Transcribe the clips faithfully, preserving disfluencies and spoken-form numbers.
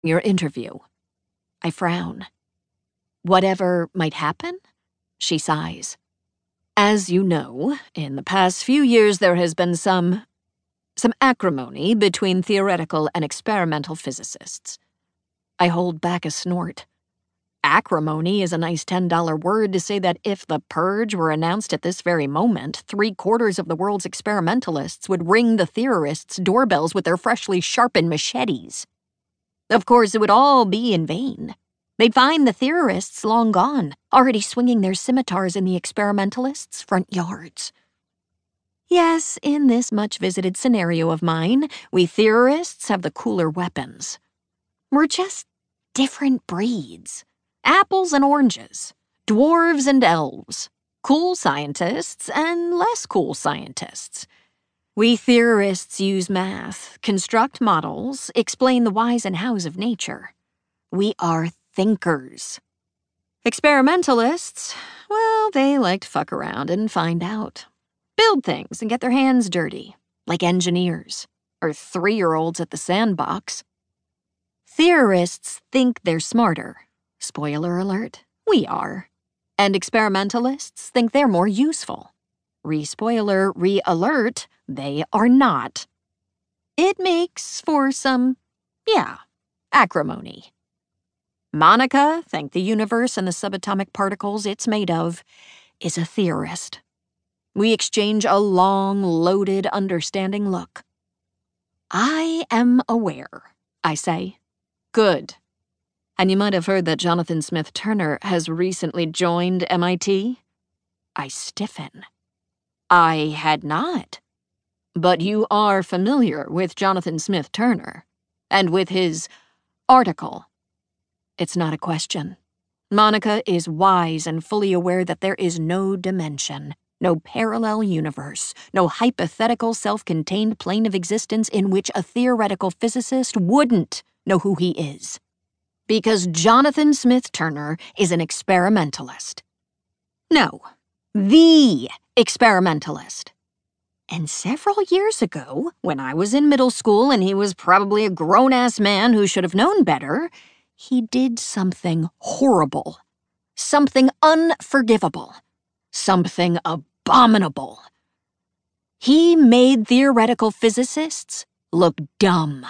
Your interview. I frown. Whatever might happen? She sighs. As you know, in the past few years there has been some... some acrimony between theoretical and experimental physicists. I hold back a snort. Acrimony is a nice ten dollar word to say that if the purge were announced at this very moment, three-quarters of the world's experimentalists would ring the theorists' doorbells with their freshly sharpened machetes. Of course, it would all be in vain. They'd find the theorists long gone, already swinging their scimitars in the experimentalists' front yards. Yes, in this much-visited scenario of mine, we theorists have the cooler weapons. We're just different breeds. Apples and oranges, dwarves and elves, cool scientists and less cool scientists. We theorists use math, construct models, explain the whys and hows of nature. We are thinkers. Experimentalists, well, they like to fuck around and find out. Build things and get their hands dirty, like engineers, or three-year-olds at the sandbox. Theorists think they're smarter. Spoiler alert, we are. And experimentalists think they're more useful. Re-spoiler, re-alert, they are not. It makes for some, yeah, acrimony. Monica, thank the universe and the subatomic particles it's made of, is a theorist. We exchange a long, loaded, understanding look. I am aware, I say. Good. And you might have heard that Jonathan Smith Turner has recently joined M I T? I stiffen. I had not. But you are familiar with Jonathan Smith Turner, and with his article. It's not a question. Monica is wise and fully aware that there is no dimension, no parallel universe, no hypothetical self-contained plane of existence in which a theoretical physicist wouldn't know who he is. Because Jonathan Smith Turner is an experimentalist. No, the experimentalist. And several years ago, when I was in middle school and he was probably a grown-ass man who should have known better, he did something horrible. Something unforgivable. Something abominable. He made theoretical physicists look dumb.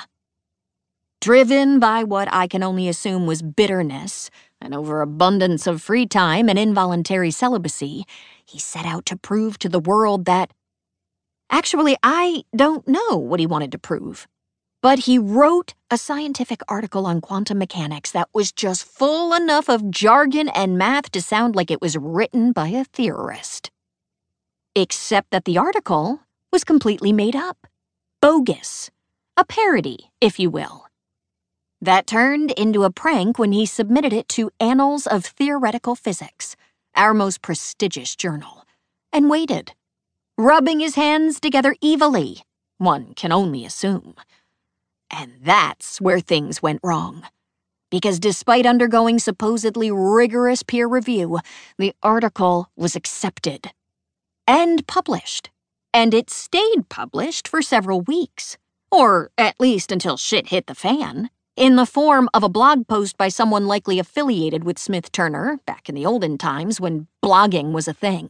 Driven by what I can only assume was bitterness, an overabundance of free time and involuntary celibacy, he set out to prove to the world that... Actually, I don't know what he wanted to prove. But he wrote a scientific article on quantum mechanics that was just full enough of jargon and math to sound like it was written by a theorist. Except that the article was completely made up. Bogus. A parody, if you will. That turned into a prank when he submitted it to Annals of Theoretical Physics, our most prestigious journal, and waited, rubbing his hands together evilly, one can only assume. And that's where things went wrong. Because despite undergoing supposedly rigorous peer review, the article was accepted. And published. And it stayed published for several weeks. Or at least until shit hit the fan. In the form of a blog post by someone likely affiliated with Smith Turner back in the olden times when blogging was a thing.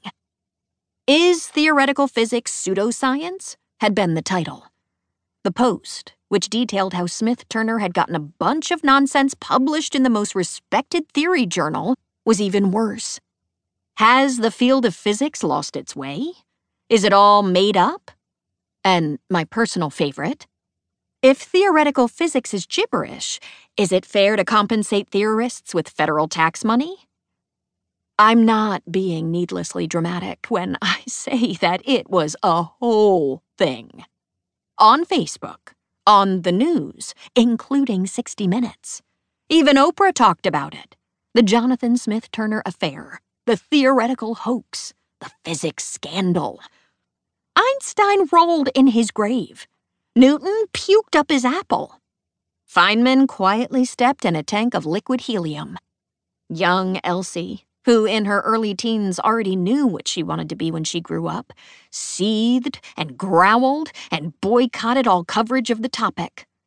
Is Theoretical Physics Pseudoscience? Had been the title. The post, which detailed how Smith Turner had gotten a bunch of nonsense published in the most respected theory journal, was even worse. Has the field of physics lost its way? Is it all made up? And my personal favorite, if theoretical physics is gibberish, is it fair to compensate theorists with federal tax money? I'm not being needlessly dramatic when I say that it was a whole thing. On Facebook, on the news, including sixty minutes. Even Oprah talked about it. The Jonathan Smith Turner affair, the theoretical hoax, the physics scandal. Einstein rolled in his grave. Newton puked up his apple. Feynman quietly stepped in a tank of liquid helium. Young Elsie, who in her early teens already knew what she wanted to be when she grew up, seethed and growled and boycotted all coverage of the topic,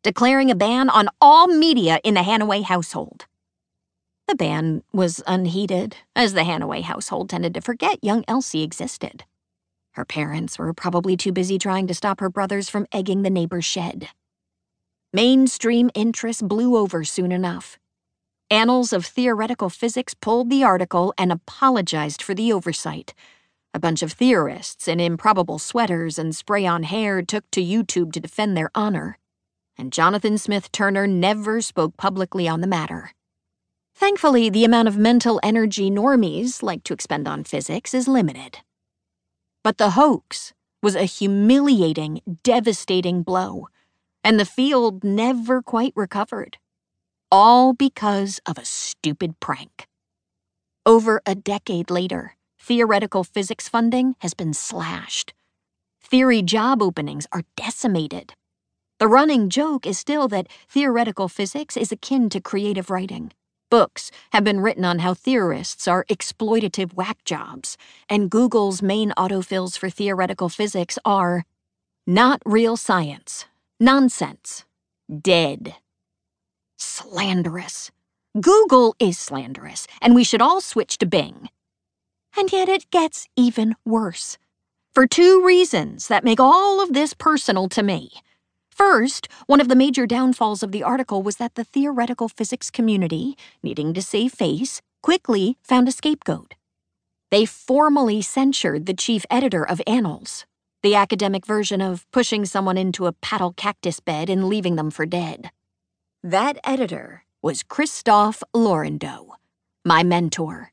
declaring a ban on all media in the Hanaway household. The ban was unheeded, as the Hanaway household tended to forget young Elsie existed. Her parents were probably too busy trying to stop her brothers from egging the neighbor's shed. Mainstream interest blew over soon enough. Annals of Theoretical Physics pulled the article and apologized for the oversight. A bunch of theorists in improbable sweaters and spray-on hair took to YouTube to defend their honor, and Jonathan Smith Turner never spoke publicly on the matter. Thankfully, the amount of mental energy normies like to expend on physics is limited. But the hoax was a humiliating, devastating blow, and the field never quite recovered. All because of a stupid prank. Over a decade later, theoretical physics funding has been slashed. Theory job openings are decimated. The running joke is still that theoretical physics is akin to creative writing. Books have been written on how theorists are exploitative whack jobs, and Google's main autofills for theoretical physics are not real science, nonsense, dead. Slanderous. Google is slanderous, and we should all switch to Bing. And yet it gets even worse. For two reasons that make all of this personal to me. First, one of the major downfalls of the article was that the theoretical physics community, needing to save face, quickly found a scapegoat. They formally censured the chief editor of Annals, the academic version of pushing someone into a paddle cactus bed and leaving them for dead. That editor was Christophe Laurendeau, my mentor.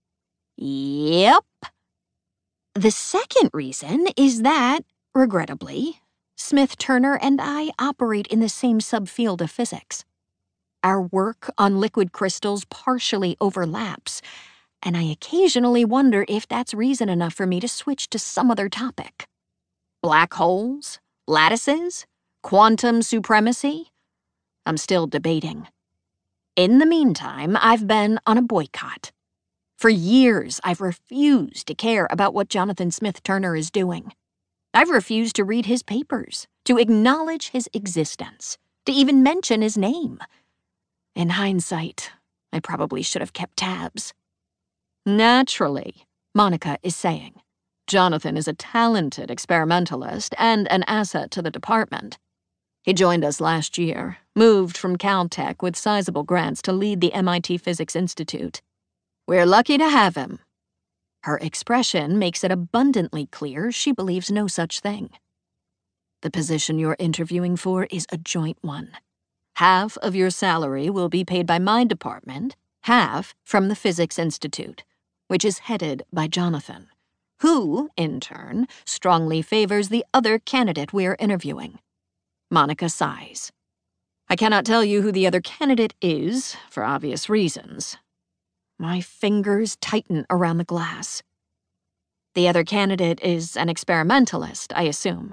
Yep. The second reason is that, regrettably, Smith Turner and I operate in the same subfield of physics. Our work on liquid crystals partially overlaps, and I occasionally wonder if that's reason enough for me to switch to some other topic. Black holes? Lattices? Quantum supremacy? I'm still debating. In the meantime, I've been on a boycott. For years, I've refused to care about what Jonathan Smith Turner is doing. I've refused to read his papers, to acknowledge his existence, to even mention his name. In hindsight, I probably should have kept tabs. Naturally, Monica is saying, Jonathan is a talented experimentalist and an asset to the department. He joined us last year, moved from Caltech with sizable grants to lead the M I T Physics Institute. We're lucky to have him. Her expression makes it abundantly clear she believes no such thing. The position you're interviewing for is a joint one. Half of your salary will be paid by my department, half from the Physics Institute, which is headed by Jonathan, who, in turn, strongly favors the other candidate we're interviewing. Monica sighs. I cannot tell you who the other candidate is, for obvious reasons. My fingers tighten around the glass. The other candidate is an experimentalist, I assume.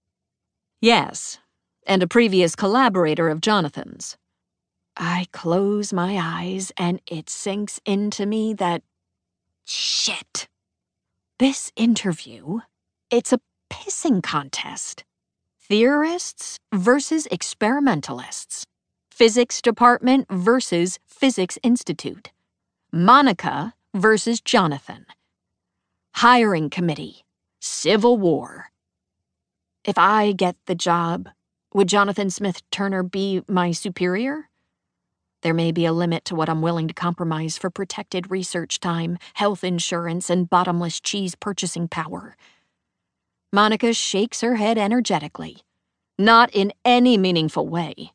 Yes, and a previous collaborator of Jonathan's. I close my eyes and it sinks into me that... Shit. This interview, it's a pissing contest. Theorists versus experimentalists. Physics department versus Physics Institute. Monica versus Jonathan. Hiring committee. Civil war. If I get the job, would Jonathan Smith Turner be my superior? There may be a limit to what I'm willing to compromise for protected research time, health insurance, and bottomless cheese purchasing power. Monica shakes her head energetically. Not in any meaningful way.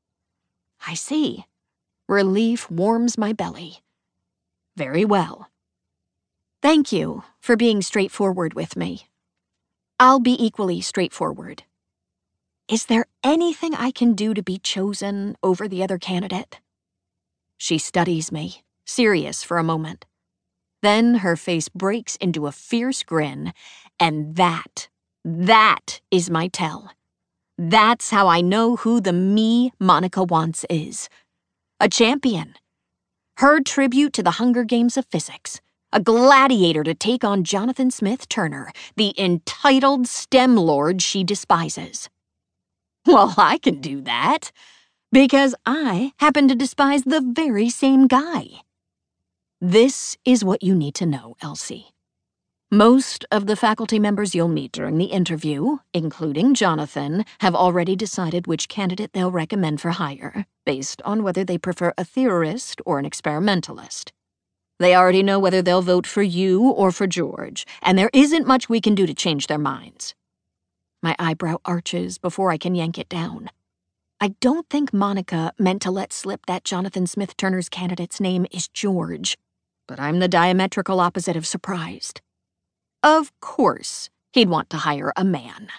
I see. Relief warms my belly. Very well. Thank you for being straightforward with me. I'll be equally straightforward. Is there anything I can do to be chosen over the other candidate? She studies me, serious for a moment. Then her face breaks into a fierce grin, and that, that is my tell. That's how I know who the me Monica wants is. A champion. Her tribute to the Hunger Games of Physics. A gladiator to take on Jonathan Smith Turner, the entitled STEM lord she despises. Well, I can do that, because I happen to despise the very same guy. This is what you need to know, Elsie. Most of the faculty members you'll meet during the interview, including Jonathan, have already decided which candidate they'll recommend for hire, based on whether they prefer a theorist or an experimentalist. They already know whether they'll vote for you or for George, and there isn't much we can do to change their minds. My eyebrow arches before I can yank it down. I don't think Monica meant to let slip that Jonathan Smith Turner's candidate's name is George, but I'm the diametrical opposite of surprised. Of course, he'd want to hire a man.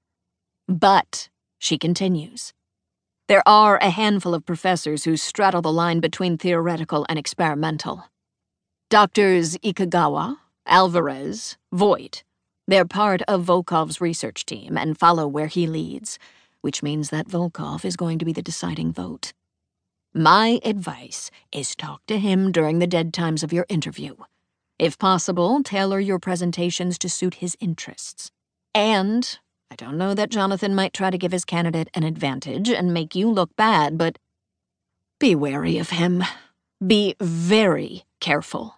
But, she continues, there are a handful of professors who straddle the line between theoretical and experimental. Doctors Ikagawa, Alvarez, Voigt. They're part of Volkov's research team and follow where he leads, which means that Volkov is going to be the deciding vote. My advice is talk to him during the dead times of your interview. If possible, tailor your presentations to suit his interests. And, I don't know that Jonathan might try to give his candidate an advantage and make you look bad, but be wary of him. Be very careful.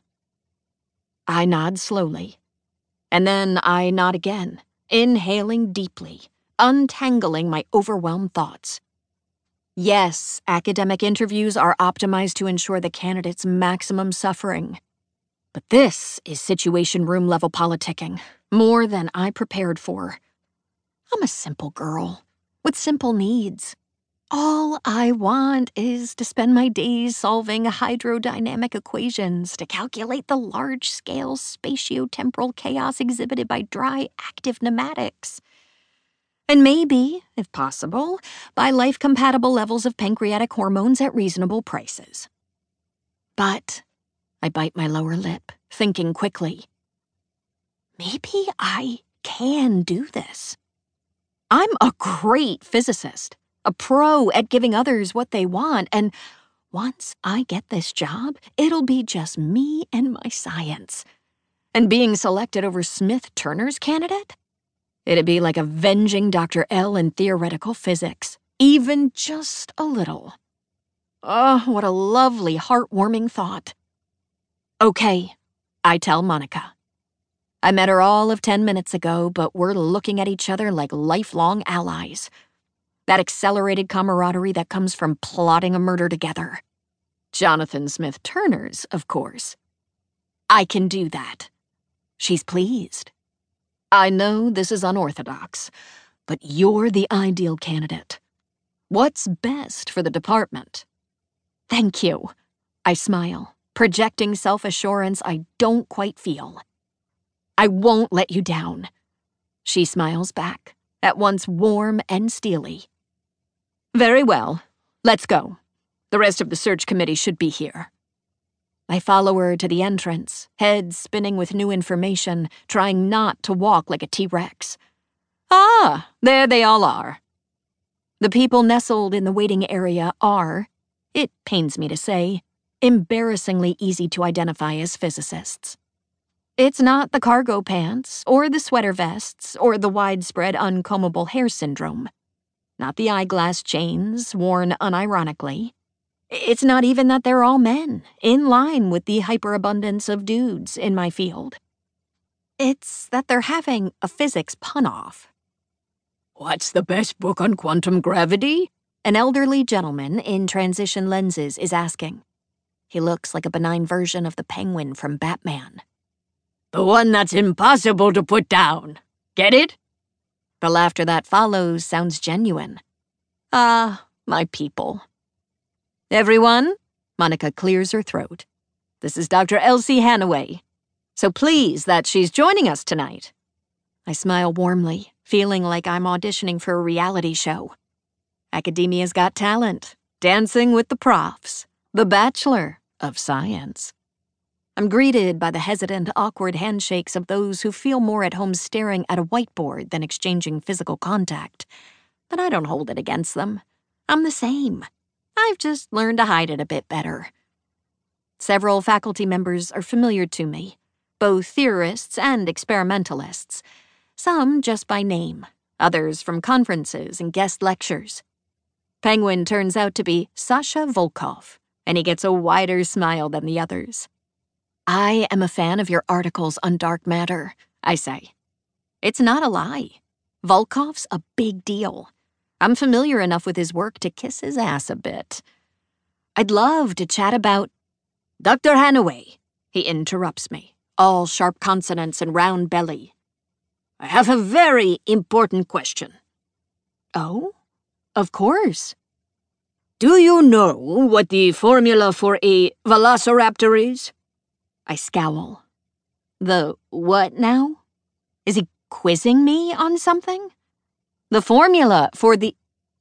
I nod slowly. And then I nod again, inhaling deeply, untangling my overwhelmed thoughts. Yes, academic interviews are optimized to ensure the candidate's maximum suffering. But this is situation room level politicking, more than I prepared for. I'm a simple girl, with simple needs. All I want is to spend my days solving hydrodynamic equations to calculate the large-scale spatiotemporal chaos exhibited by dry, active pneumatics. And maybe, if possible, buy life-compatible levels of pancreatic hormones at reasonable prices. But I bite my lower lip, thinking quickly. Maybe I can do this. I'm a great physicist, a pro at giving others what they want, and once I get this job, it'll be just me and my science. And being selected over Smith Turner's candidate? It'd be like avenging Doctor L in theoretical physics, even just a little. Oh, what a lovely, heartwarming thought. Okay, I tell Monica. I met her all of ten minutes ago, but we're looking at each other like lifelong allies. That accelerated camaraderie that comes from plotting a murder together. Jonathan Smith Turner's, of course. I can do that. She's pleased. I know this is unorthodox, but you're the ideal candidate. What's best for the department? Thank you. I smile, projecting self-assurance I don't quite feel. I won't let you down. She smiles back, at once warm and steely. Very well. Let's go. The rest of the search committee should be here. I follow her to the entrance, head spinning with new information, trying not to walk like a T-Rex. Ah, there they all are. The people nestled in the waiting area are, it pains me to say, embarrassingly easy to identify as physicists. It's not the cargo pants, or the sweater vests, or the widespread uncombable hair syndrome. Not the eyeglass chains, worn unironically. It's not even that they're all men, in line with the hyperabundance of dudes in my field. It's that they're having a physics pun-off. What's the best book on quantum gravity? An elderly gentleman in transition lenses is asking. He looks like a benign version of the Penguin from Batman. The one that's impossible to put down. Get it? The laughter that follows sounds genuine. Ah, my people. Everyone, Monica clears her throat. This is Doctor Elsie Hanaway. So pleased that she's joining us tonight. I smile warmly, feeling like I'm auditioning for a reality show. Academia's Got Talent, Dancing with the Profs, The Bachelor of Science. I'm greeted by the hesitant, awkward handshakes of those who feel more at home staring at a whiteboard than exchanging physical contact. But I don't hold it against them. I'm the same. I've just learned to hide it a bit better. Several faculty members are familiar to me, both theorists and experimentalists, some just by name, others from conferences and guest lectures. Penguin turns out to be Sasha Volkov, and he gets a wider smile than the others. I am a fan of your articles on dark matter, I say. It's not a lie. Volkov's a big deal. I'm familiar enough with his work to kiss his ass a bit. I'd love to chat about... Doctor Hanaway, he interrupts me, all sharp consonants and round belly. I have a very important question. Oh? Of course. Do you know what the formula for a velociraptor is? I scowl. The what now? Is he quizzing me on something? The formula for the...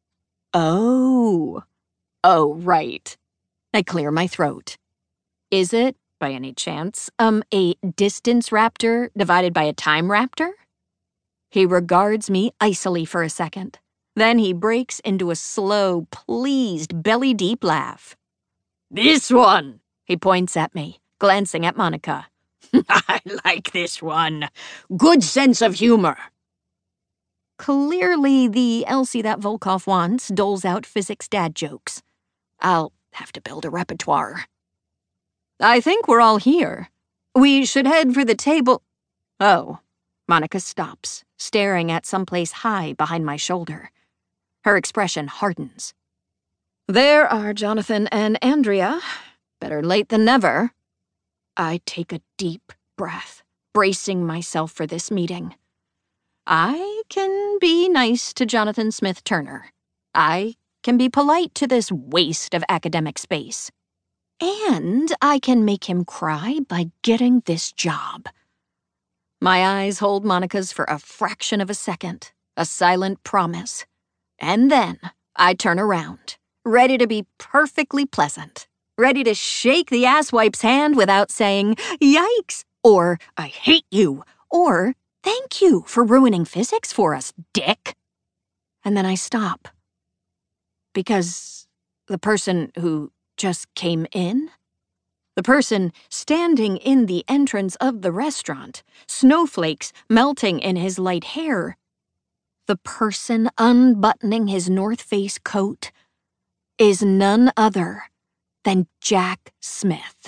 Oh. Oh, right. I clear my throat. Is it, by any chance, um, a distance raptor divided by a time raptor? He regards me icily for a second. Then he breaks into a slow, pleased, belly-deep laugh. This one, he points at me, glancing at Monica. I like this one. Good sense of humor. Clearly, the Elsie that Volkov wants doles out physics dad jokes. I'll have to build a repertoire. I think we're all here. We should head for the table. Oh, Monica stops, staring at someplace high behind my shoulder. Her expression hardens. There are Jonathan and Andrea. Better late than never. I take a deep breath, bracing myself for this meeting. I can be nice to Jonathan Smith Turner. I can be polite to this waste of academic space. And I can make him cry by getting this job. My eyes hold Monica's for a fraction of a second, a silent promise. And then I turn around, ready to be perfectly pleasant, ready to shake the asswipe's hand without saying, yikes, or I hate you, or thank you for ruining physics for us, dick. And then I stop. Because the person who just came in, the person standing in the entrance of the restaurant, snowflakes melting in his light hair, the person unbuttoning his North Face coat, is none other than Jack Smith.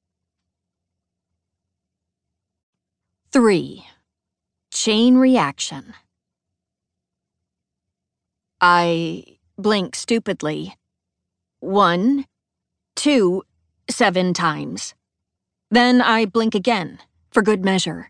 Three. Chain reaction. I blink stupidly. One, two, seven times. Then I blink again, for good measure.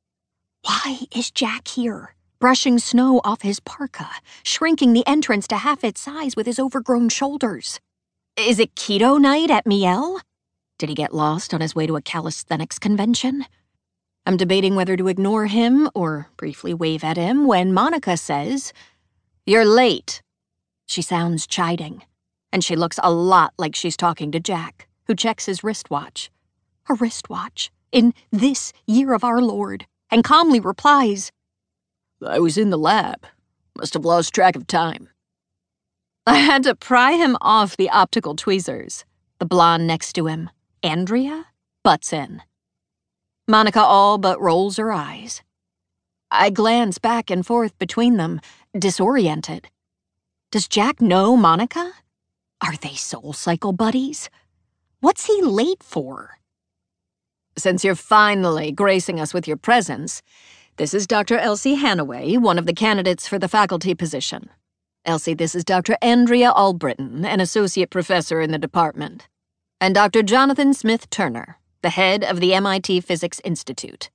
Why is Jack here, brushing snow off his parka, shrinking the entrance to half its size with his overgrown shoulders? Is it keto night at Miel? Did he get lost on his way to a calisthenics convention? I'm debating whether to ignore him or briefly wave at him when Monica says, "You're late." She sounds chiding, and she looks a lot like she's talking to Jack, who checks his wristwatch. A wristwatch in this year of our Lord, and calmly replies, "I was in the lab. Must have lost track of time." I had to pry him off the optical tweezers. The blonde next to him, Andrea, butts in. Monica all but rolls her eyes. I glance back and forth between them, disoriented. Does Jack know Monica? Are they soul cycle buddies? What's he late for? Since you're finally gracing us with your presence, this is Doctor Elsie Hanaway, one of the candidates for the faculty position. Elsie, this is Doctor Andrea Albritton, an associate professor in the department. And Doctor Jonathan Smith Turner, the head of the M I T Physics Institute.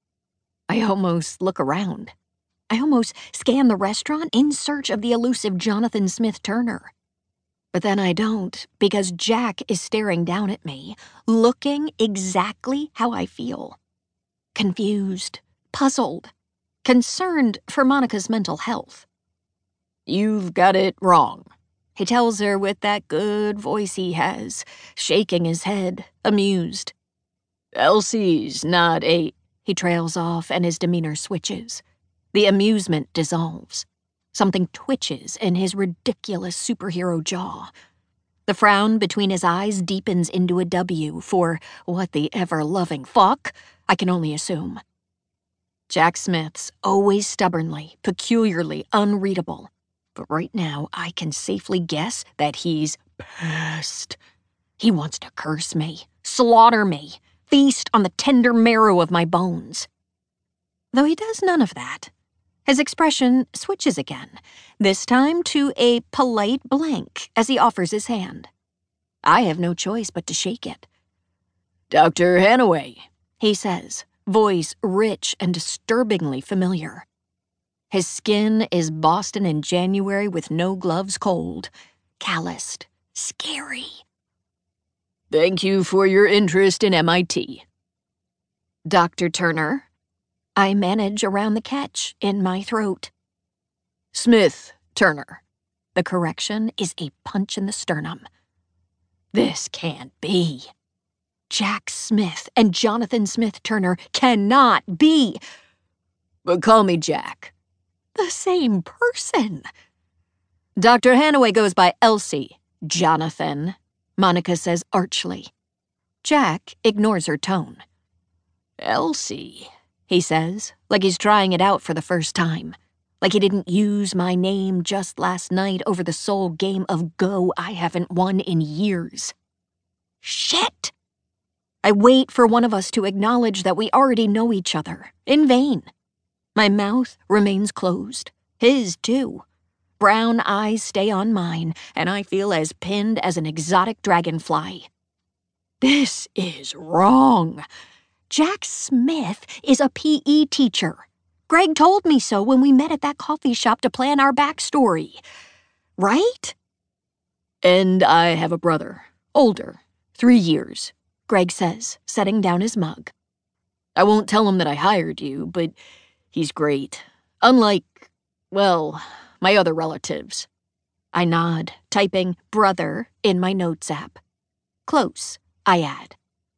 I almost look around. I almost scan the restaurant in search of the elusive Jonathan Smith Turner. But then I don't, because Jack is staring down at me, looking exactly how I feel. Confused, puzzled, concerned for Monica's mental health. "You've got it wrong," he tells her with that good voice he has, shaking his head, amused. "Elsie's not a..." He trails off and his demeanor switches. The amusement dissolves. Something twitches in his ridiculous superhero jaw. The frown between his eyes deepens into a W for what the ever-loving fuck, I can only assume. Jack Smith's always stubbornly, peculiarly unreadable. But right now, I can safely guess that he's pissed. He wants to curse me, slaughter me, feast on the tender marrow of my bones. Though he does none of that. His expression switches again, this time to a polite blank as he offers his hand. I have no choice but to shake it. "Doctor Hanaway," he says, voice rich and disturbingly familiar. His skin is Boston in January with no gloves cold, calloused, scary. "Thank you for your interest in M I T. "Doctor Turner." I manage around the catch in my throat. "Smith Turner." The correction is a punch in the sternum. This can't be. Jack Smith and Jonathan Smith Turner cannot be. But call me Jack. The same person. Doctor Hanaway goes by Elsie. Jonathan, Monica says archly. Jack ignores her tone. "Elsie," he says, like he's trying it out for the first time. Like he didn't use my name just last night over the sole game of Go I haven't won in years. Shit! I wait for one of us to acknowledge that we already know each other, in vain. My mouth remains closed, his too. Brown eyes stay on mine, and I feel as pinned as an exotic dragonfly. This is wrong. Jack Smith is a P E teacher. Greg told me so when we met at that coffee shop to plan our backstory. Right? "And I have a brother, older, three years, Greg says, setting down his mug. "I won't tell him that I hired you, but he's great. Unlike, well, my other relatives." I nod, typing brother in my notes app. Close, I add.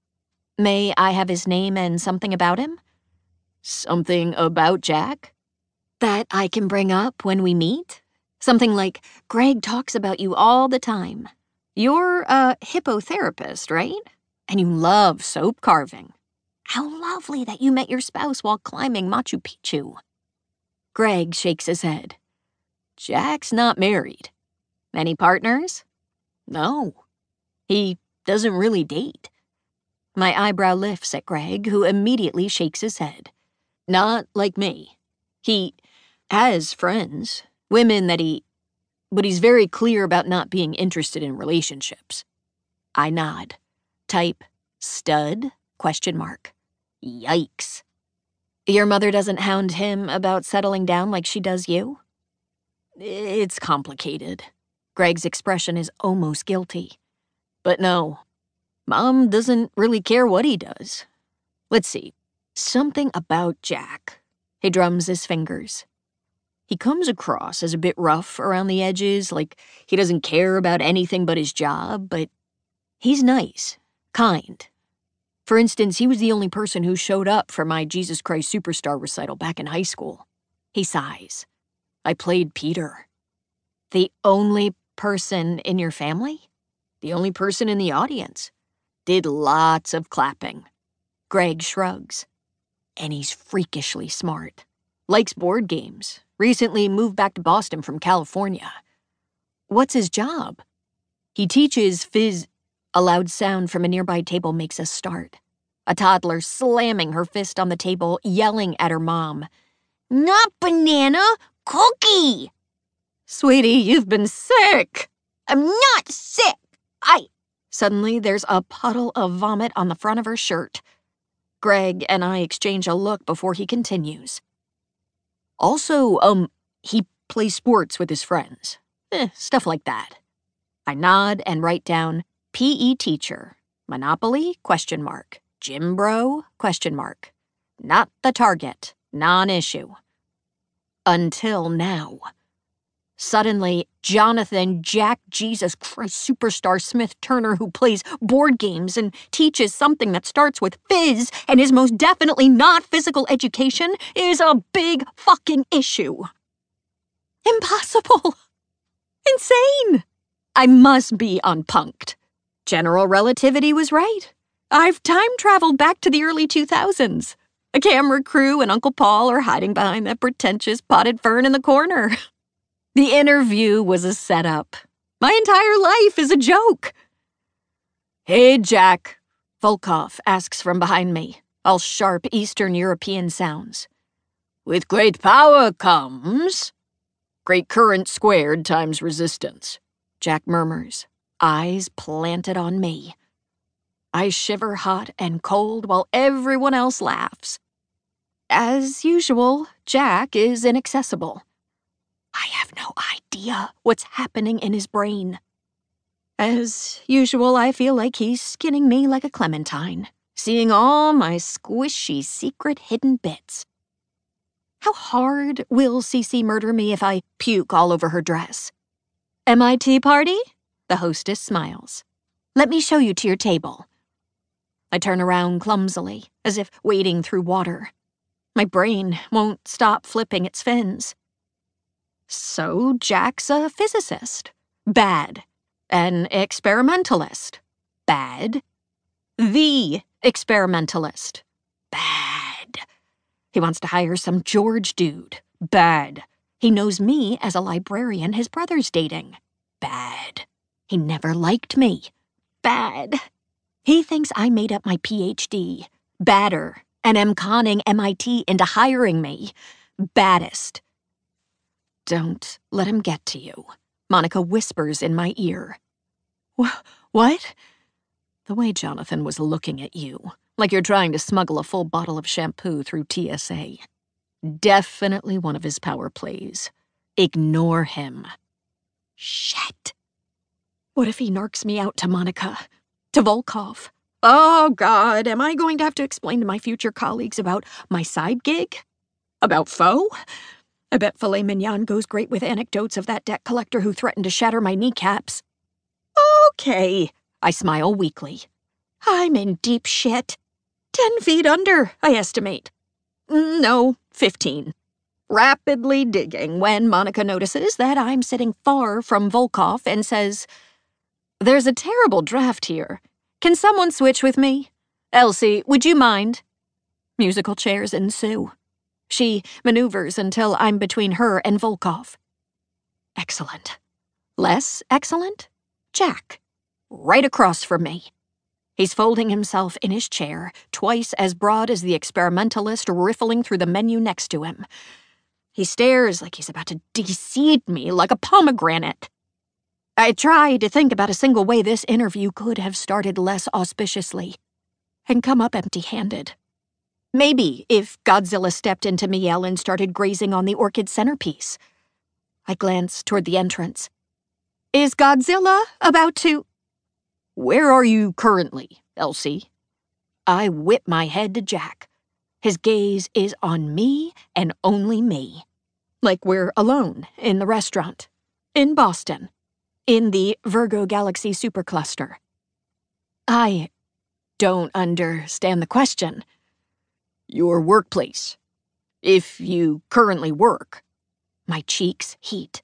"May I have his name and something about him?" "Something about Jack?" "That I can bring up when we meet? Something like, Greg talks about you all the time. You're a hippotherapist, right? And you love soap carving. How lovely that you met your spouse while climbing Machu Picchu." Greg shakes his head. "Jack's not married." "Any partners?" "No. He doesn't really date." My eyebrow lifts at Greg, who immediately shakes his head. "Not like me. He has friends, women that he... but he's very clear about not being interested in relationships." I nod. Type, stud, question mark. Yikes. "Your mother doesn't hound him about settling down like she does you?" "It's complicated." Greg's expression is almost guilty. "But no, Mom doesn't really care what he does. Let's see. Something about Jack." He drums his fingers. "He comes across as a bit rough around the edges, like he doesn't care about anything but his job, but he's nice, kind. For instance, he was the only person who showed up for my Jesus Christ Superstar recital back in high school." He sighs. "I played Peter." "The only person in your family?" "The only person in the audience. Did lots of clapping." Greg shrugs. "And he's freakishly smart. Likes board games. Recently moved back to Boston from California." "What's his job?" "He teaches phys..." A loud sound from a nearby table makes us start. A toddler slamming her fist on the table, yelling at her mom. "Not banana, cookie!" "Sweetie, you've been sick." "I'm not sick. I..." Suddenly, there's a puddle of vomit on the front of her shirt. Greg and I exchange a look before he continues. "Also, um, he plays sports with his friends. Eh, stuff like that." I nod and write down, P E teacher, Monopoly, question mark, Gym bro, question mark. Not the target, non-issue. Until now. Suddenly, Jonathan Jack Jesus Christ Superstar Smith Turner, who plays board games and teaches something that starts with fizz and is most definitely not physical education, is a big fucking issue. Impossible. Insane. I must be unpunked. General relativity was right. I've time traveled back to the early two thousands. A camera crew and Uncle Paul are hiding behind that pretentious potted fern in the corner. The interview was a setup. My entire life is a joke. Hey, Jack, Volkov asks from behind me, all sharp Eastern European sounds. With great power comes... Great current squared times resistance, Jack murmurs, eyes planted on me. I shiver hot and cold while everyone else laughs. As usual, Jack is inaccessible. I have no idea what's happening in his brain. As usual, I feel like he's skinning me like a clementine, seeing all my squishy secret hidden bits. How hard will Cece murder me if I puke all over her dress? M I T party? The hostess smiles. Let me show you to your table. I turn around clumsily, as if wading through water. My brain won't stop flipping its fins. So Jack's a physicist. Bad. An experimentalist. Bad. The experimentalist. Bad. He wants to hire some George dude. Bad. He knows me as a librarian his brother's dating. Bad. He never liked me. Bad. He thinks I made up my P H D. Badder. And am conning M I T into hiring me. Baddest. Don't let him get to you, Monica whispers in my ear. Wh- what? The way Jonathan was looking at you, like you're trying to smuggle a full bottle of shampoo through T S A. Definitely one of his power plays. Ignore him. Shit. What if he narcs me out to Monica? To Volkov? Oh, God, am I going to have to explain to my future colleagues about my side gig? About Foe? I bet filet mignon goes great with anecdotes of that debt collector who threatened to shatter my kneecaps. Okay, I smile weakly. I'm in deep shit. Ten feet under, I estimate. No, fifteen. Rapidly digging when Monica notices that I'm sitting far from Volkov and says, There's a terrible draft here. Can someone switch with me? Elsie, would you mind? Musical chairs ensue. She maneuvers until I'm between her and Volkov. Excellent. Less excellent? Jack. Right across from me. He's folding himself in his chair, twice as broad as the experimentalist riffling through the menu next to him. He stares like he's about to de-seed me like a pomegranate. I try to think about a single way this interview could have started less auspiciously and come up empty-handed. Maybe if Godzilla stepped into Miel and started grazing on the orchid centerpiece. I glance toward the entrance. Is Godzilla about to... Where are you currently, Elsie? I whip my head to Jack. His gaze is on me and only me. Like we're alone in the restaurant. In Boston. In the Virgo Galaxy supercluster. I don't understand the question. Your workplace. If you currently work. My cheeks heat.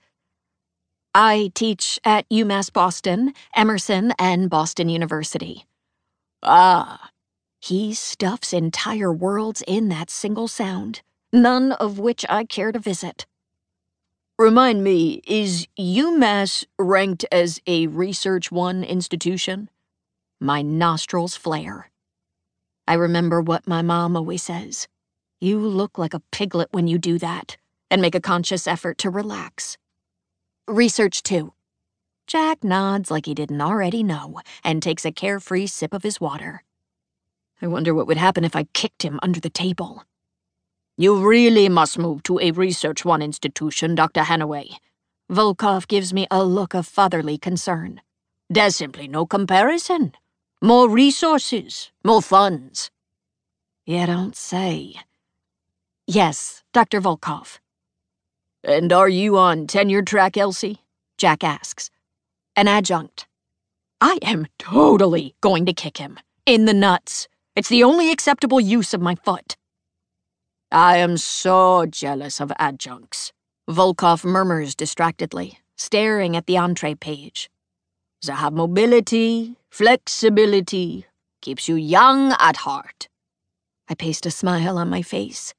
I teach at UMass Boston, Emerson, and Boston University. Ah, he stuffs entire worlds in that single sound, none of which I care to visit. Remind me, is UMass ranked as a Research One institution? My nostrils flare. I remember what my mom always says. You look like a piglet when you do that, and make a conscious effort to relax. Research two. Jack nods like he didn't already know, and takes a carefree sip of his water. I wonder what would happen if I kicked him under the table. You really must move to a Research One institution, Doctor Hanaway. Volkov gives me a look of fatherly concern. There's simply no comparison. More resources, more funds. You don't say. Yes, Doctor Volkov. And are you on tenure track, Elsie? Jack asks. An adjunct. I am totally going to kick him. In the nuts. It's the only acceptable use of my foot. I am so jealous of adjuncts, Volkov murmurs distractedly, staring at the entree page. They have mobility, flexibility, keeps you young at heart. I paste a smile on my face.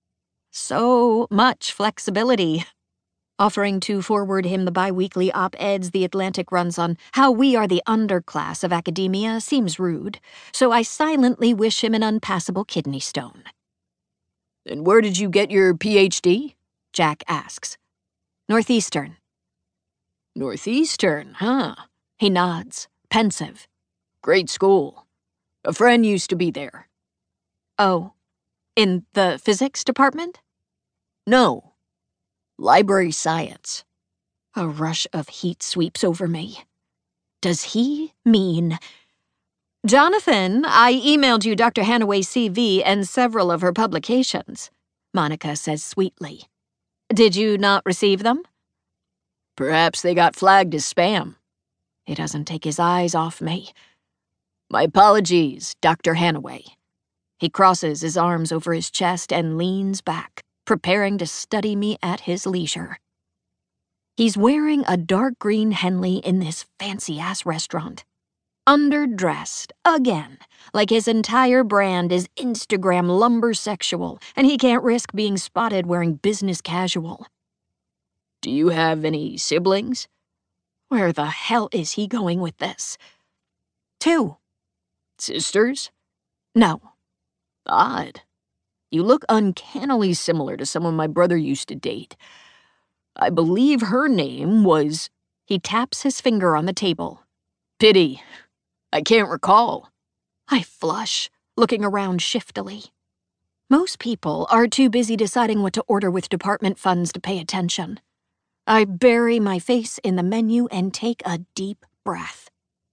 So much flexibility. Offering to forward him the bi-weekly op-eds The Atlantic runs on how we are the underclass of academia seems rude, so I silently wish him an unpassable kidney stone. And where did you get your P H D? Jack asks. Northeastern. Northeastern, huh? He nods, pensive. Great school. A friend used to be there. Oh, in the physics department? No. Library science. A rush of heat sweeps over me. Does he mean... Jonathan, I emailed you Doctor Hanaway's C V and several of her publications, Monica says sweetly. Did you not receive them? Perhaps they got flagged as spam. He doesn't take his eyes off me. My apologies, Doctor Hanaway. He crosses his arms over his chest and leans back, preparing to study me at his leisure. He's wearing a dark green Henley in this fancy-ass restaurant. Underdressed, again, like his entire brand is Instagram lumbersexual, and he can't risk being spotted wearing business casual. Do you have any siblings? Where the hell is he going with this? Two. Sisters? No. Odd. You look uncannily similar to someone my brother used to date. I believe her name was... He taps his finger on the table. Pity. I can't recall. I flush, looking around shiftily. Most people are too busy deciding what to order with department funds to pay attention. I bury my face in the menu and take a deep breath.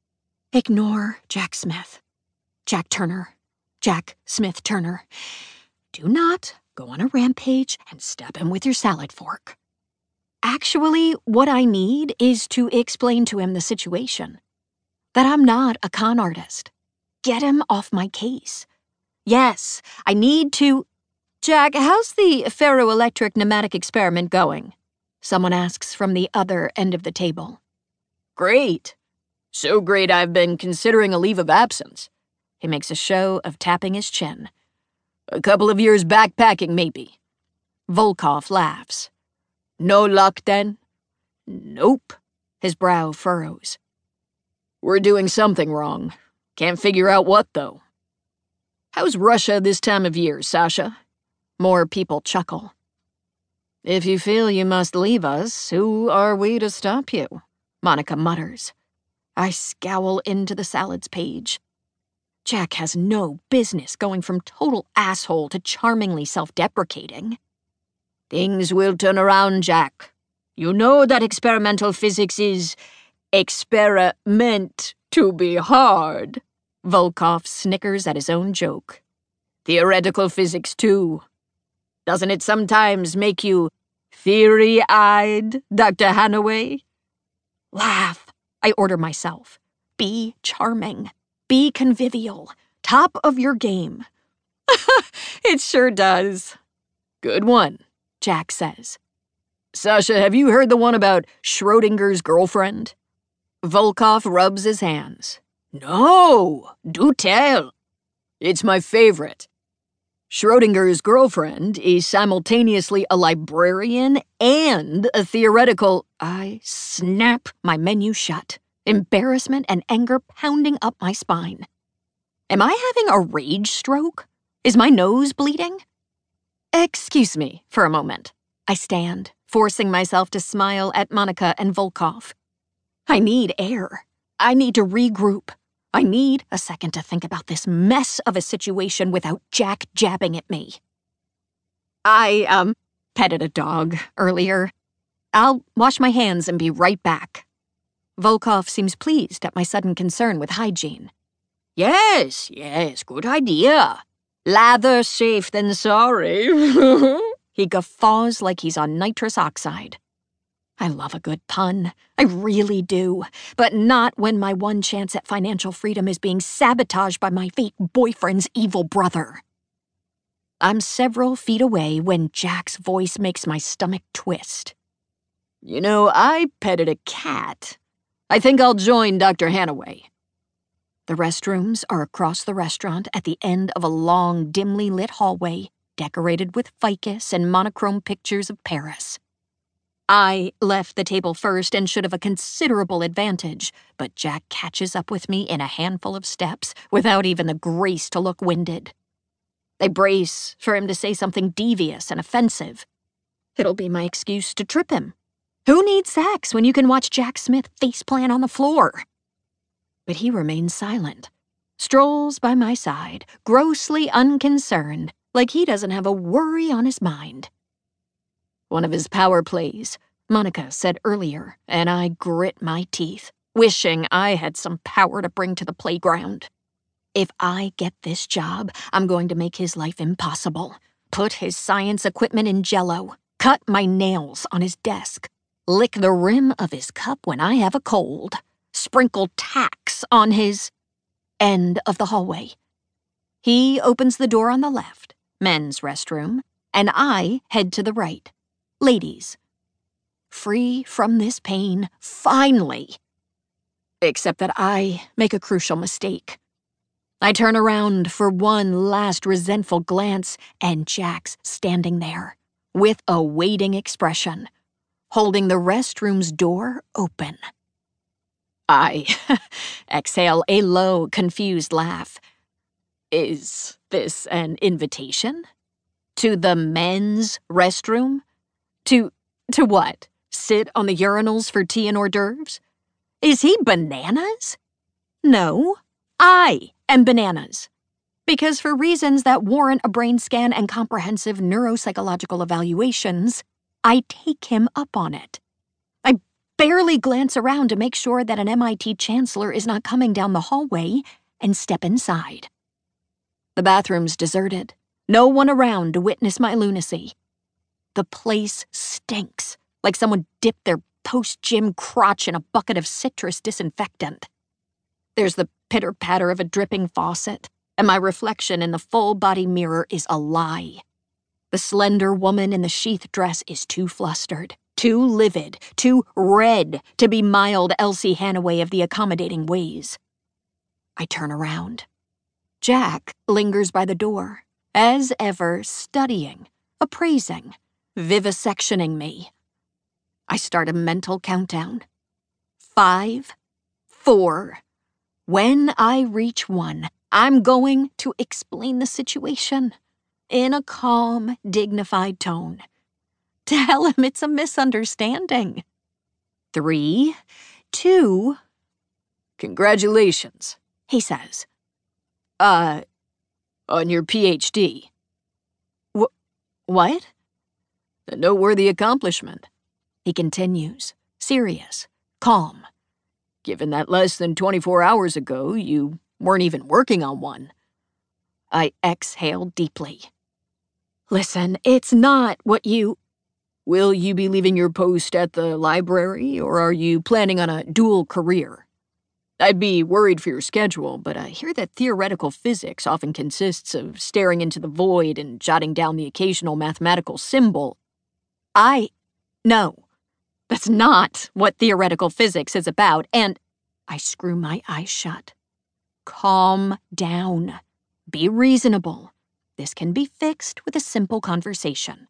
Ignore Jack Smith. Jack Turner. Jack Smith Turner. Do not go on a rampage and stab him with your salad fork. Actually, what I need is to explain to him the situation. That I'm not a con artist. Get him off my case. Yes, I need to... Jack, how's the ferroelectric pneumatic experiment going? Someone asks from the other end of the table. Great. So great I've been considering a leave of absence. He makes a show of tapping his chin. A couple of years backpacking, maybe. Volkov laughs. No luck, then? Nope. His brow furrows. We're doing something wrong. Can't figure out what, though. How's Russia this time of year, Sasha? More people chuckle. If you feel you must leave us, who are we to stop you? Monica mutters. I scowl into the salads page. Jack has no business going from total asshole to charmingly self-deprecating. Things will turn around, Jack. You know that experimental physics is... experiment to be hard. Volkov snickers at his own joke. Theoretical physics, too. Doesn't it sometimes make you theory-eyed, Doctor Hanaway? Laugh, I order myself. Be charming. Be convivial. Top of your game. It sure does. Good one, Jack says. Sasha, have you heard the one about Schrodinger's girlfriend? Volkov rubs his hands. No, do tell. It's my favorite. Schrodinger's girlfriend is simultaneously a librarian and a theoretical... I snap my menu shut, embarrassment and anger pounding up my spine. Am I having a rage stroke? Is my nose bleeding? Excuse me for a moment. I stand, forcing myself to smile at Monica and Volkov. I need air. I need to regroup. I need a second to think about this mess of a situation without Jack jabbing at me. I, um, petted a dog earlier. I'll wash my hands and be right back. Volkov seems pleased at my sudden concern with hygiene. Yes, yes, good idea. Lather safe than sorry. He guffaws like he's on nitrous oxide. I love a good pun. I really do. But not when my one chance at financial freedom is being sabotaged by my fake boyfriend's evil brother. I'm several feet away when Jack's voice makes my stomach twist. You know, I petted a cat. I think I'll join Doctor Hanaway. The restrooms are across the restaurant at the end of a long, dimly lit hallway decorated with ficus and monochrome pictures of Paris. I left the table first and should have a considerable advantage, but Jack catches up with me in a handful of steps without even the grace to look winded. They brace for him to say something devious and offensive. It'll be my excuse to trip him. Who needs sex when you can watch Jack Smith faceplant on the floor? But he remains silent, strolls by my side, grossly unconcerned, like he doesn't have a worry on his mind. One of his power plays, Monica said earlier, and I grit my teeth, wishing I had some power to bring to the playground. If I get this job, I'm going to make his life impossible, put his science equipment in jello, cut my nails on his desk, lick the rim of his cup when I have a cold, sprinkle tacks on his end of the hallway. He opens the door on the left, men's restroom, and I head to the right, ladies. Free from this pain, finally. Except that I make a crucial mistake. I turn around for one last resentful glance, and Jack's standing there, with a waiting expression, holding the restroom's door open. I exhale a low, confused laugh. Is this an invitation? To the men's restroom? To, to what? Sit on the urinals for tea and hors d'oeuvres? Is he bananas? No, I am bananas. Because for reasons that warrant a brain scan and comprehensive neuropsychological evaluations, I take him up on it. I barely glance around to make sure that an M I T chancellor is not coming down the hallway and step inside. The bathroom's deserted. No one around to witness my lunacy. The place stinks, like someone dipped their post-gym crotch in a bucket of citrus disinfectant. There's the pitter-patter of a dripping faucet, and my reflection in the full-body mirror is a lie. The slender woman in the sheath dress is too flustered, too livid, too red to be mild Elsie Hannaway of the accommodating ways. I turn around. Jack lingers by the door, as ever studying, appraising, vivisectioning me. I start a mental countdown. Five, four. When I reach one, I'm going to explain the situation in a calm, dignified tone. Tell him it's a misunderstanding. Three, two. Congratulations, he says. Uh, on your P H D. Wh- what? A noteworthy accomplishment. He continues, serious, calm. Given that less than twenty-four hours ago, you weren't even working on one. I exhale deeply. Listen, it's not what you... Will you be leaving your post at the library, or are you planning on a dual career? I'd be worried for your schedule, but I hear that theoretical physics often consists of staring into the void and jotting down the occasional mathematical symbol. I... No. That's not what theoretical physics is about, and I screw my eyes shut. Calm down. Be reasonable. This can be fixed with a simple conversation.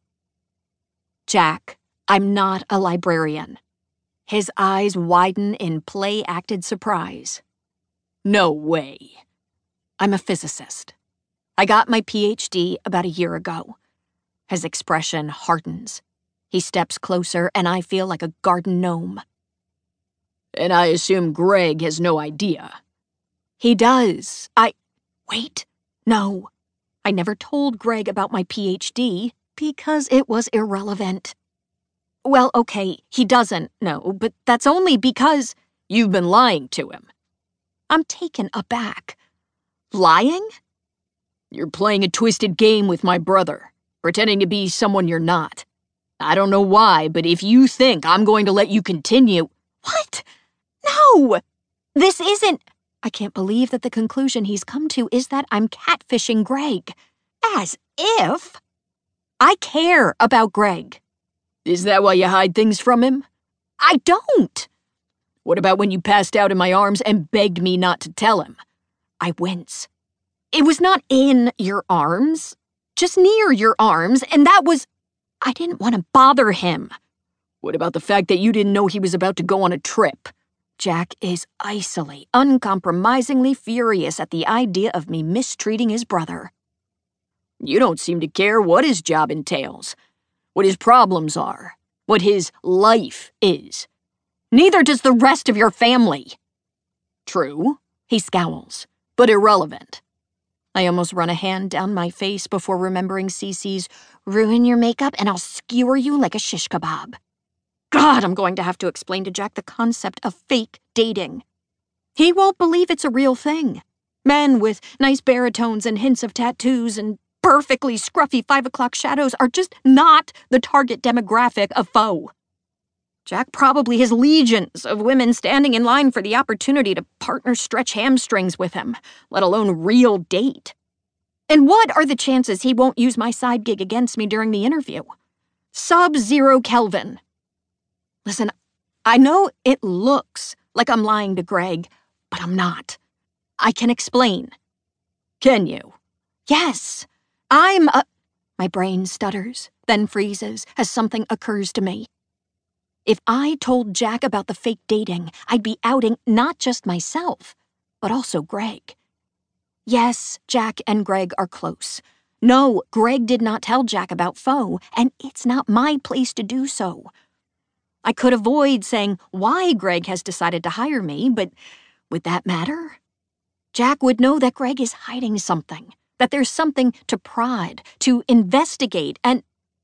Jack, I'm not a librarian. His eyes widen in play-acted surprise. No way. I'm a physicist. I got my P H D about a year ago. His expression hardens. He steps closer, and I feel like a garden gnome. And I assume Greg has no idea. He does. I... Wait. No. I never told Greg about my P H D because it was irrelevant. Well, okay, he doesn't know, but that's only because... You've been lying to him. I'm taken aback. Lying? You're playing a twisted game with my brother, pretending to be someone you're not. I don't know why, but if you think I'm going to let you continue... What? No! This isn't... I can't believe that the conclusion he's come to is that I'm catfishing Greg. As if... I care about Greg. Is that why you hide things from him? I don't! What about when you passed out in my arms and begged me not to tell him? I wince. It was not in your arms, just near your arms, and that was... I didn't want to bother him. What about the fact that you didn't know he was about to go on a trip? Jack is icily, uncompromisingly furious at the idea of me mistreating his brother. You don't seem to care what his job entails, what his problems are, what his life is. Neither does the rest of your family. True, he scowls, but irrelevant. I almost run a hand down my face before remembering Cece's ruin your makeup and I'll skewer you like a shish kebab. God, I'm going to have to explain to Jack the concept of fake dating. He won't believe it's a real thing. Men with nice baritones and hints of tattoos and perfectly scruffy five o'clock shadows are just not the target demographic of Foe. Jack probably has legions of women standing in line for the opportunity to partner stretch hamstrings with him, let alone real date. And what are the chances he won't use my side gig against me during the interview? Sub-zero Kelvin. Listen, I know it looks like I'm lying to Greg, but I'm not. I can explain. Can you? Yes, I'm a... My brain stutters, then freezes as something occurs to me. If I told Jack about the fake dating, I'd be outing not just myself, but also Greg. Yes, Jack and Greg are close. No, Greg did not tell Jack about Foe, and it's not my place to do so. I could avoid saying why Greg has decided to hire me, but would that matter? Jack would know that Greg is hiding something, that there's something to prod, to investigate, and...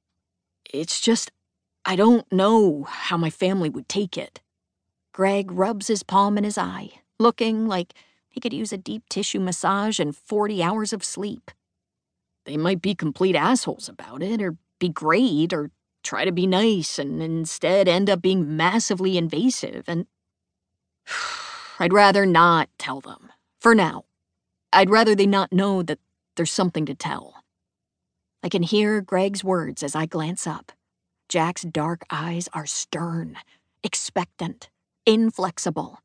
It's just, I don't know how my family would take it. Greg rubs his palm in his eye, looking like he could use a deep tissue massage and forty hours of sleep. They might be complete assholes about it, or be great, or try to be nice, and instead end up being massively invasive, and... I'd rather not tell them. For now. I'd rather they not know that there's something to tell. I can hear Greg's words as I glance up. Jack's dark eyes are stern, expectant, inflexible.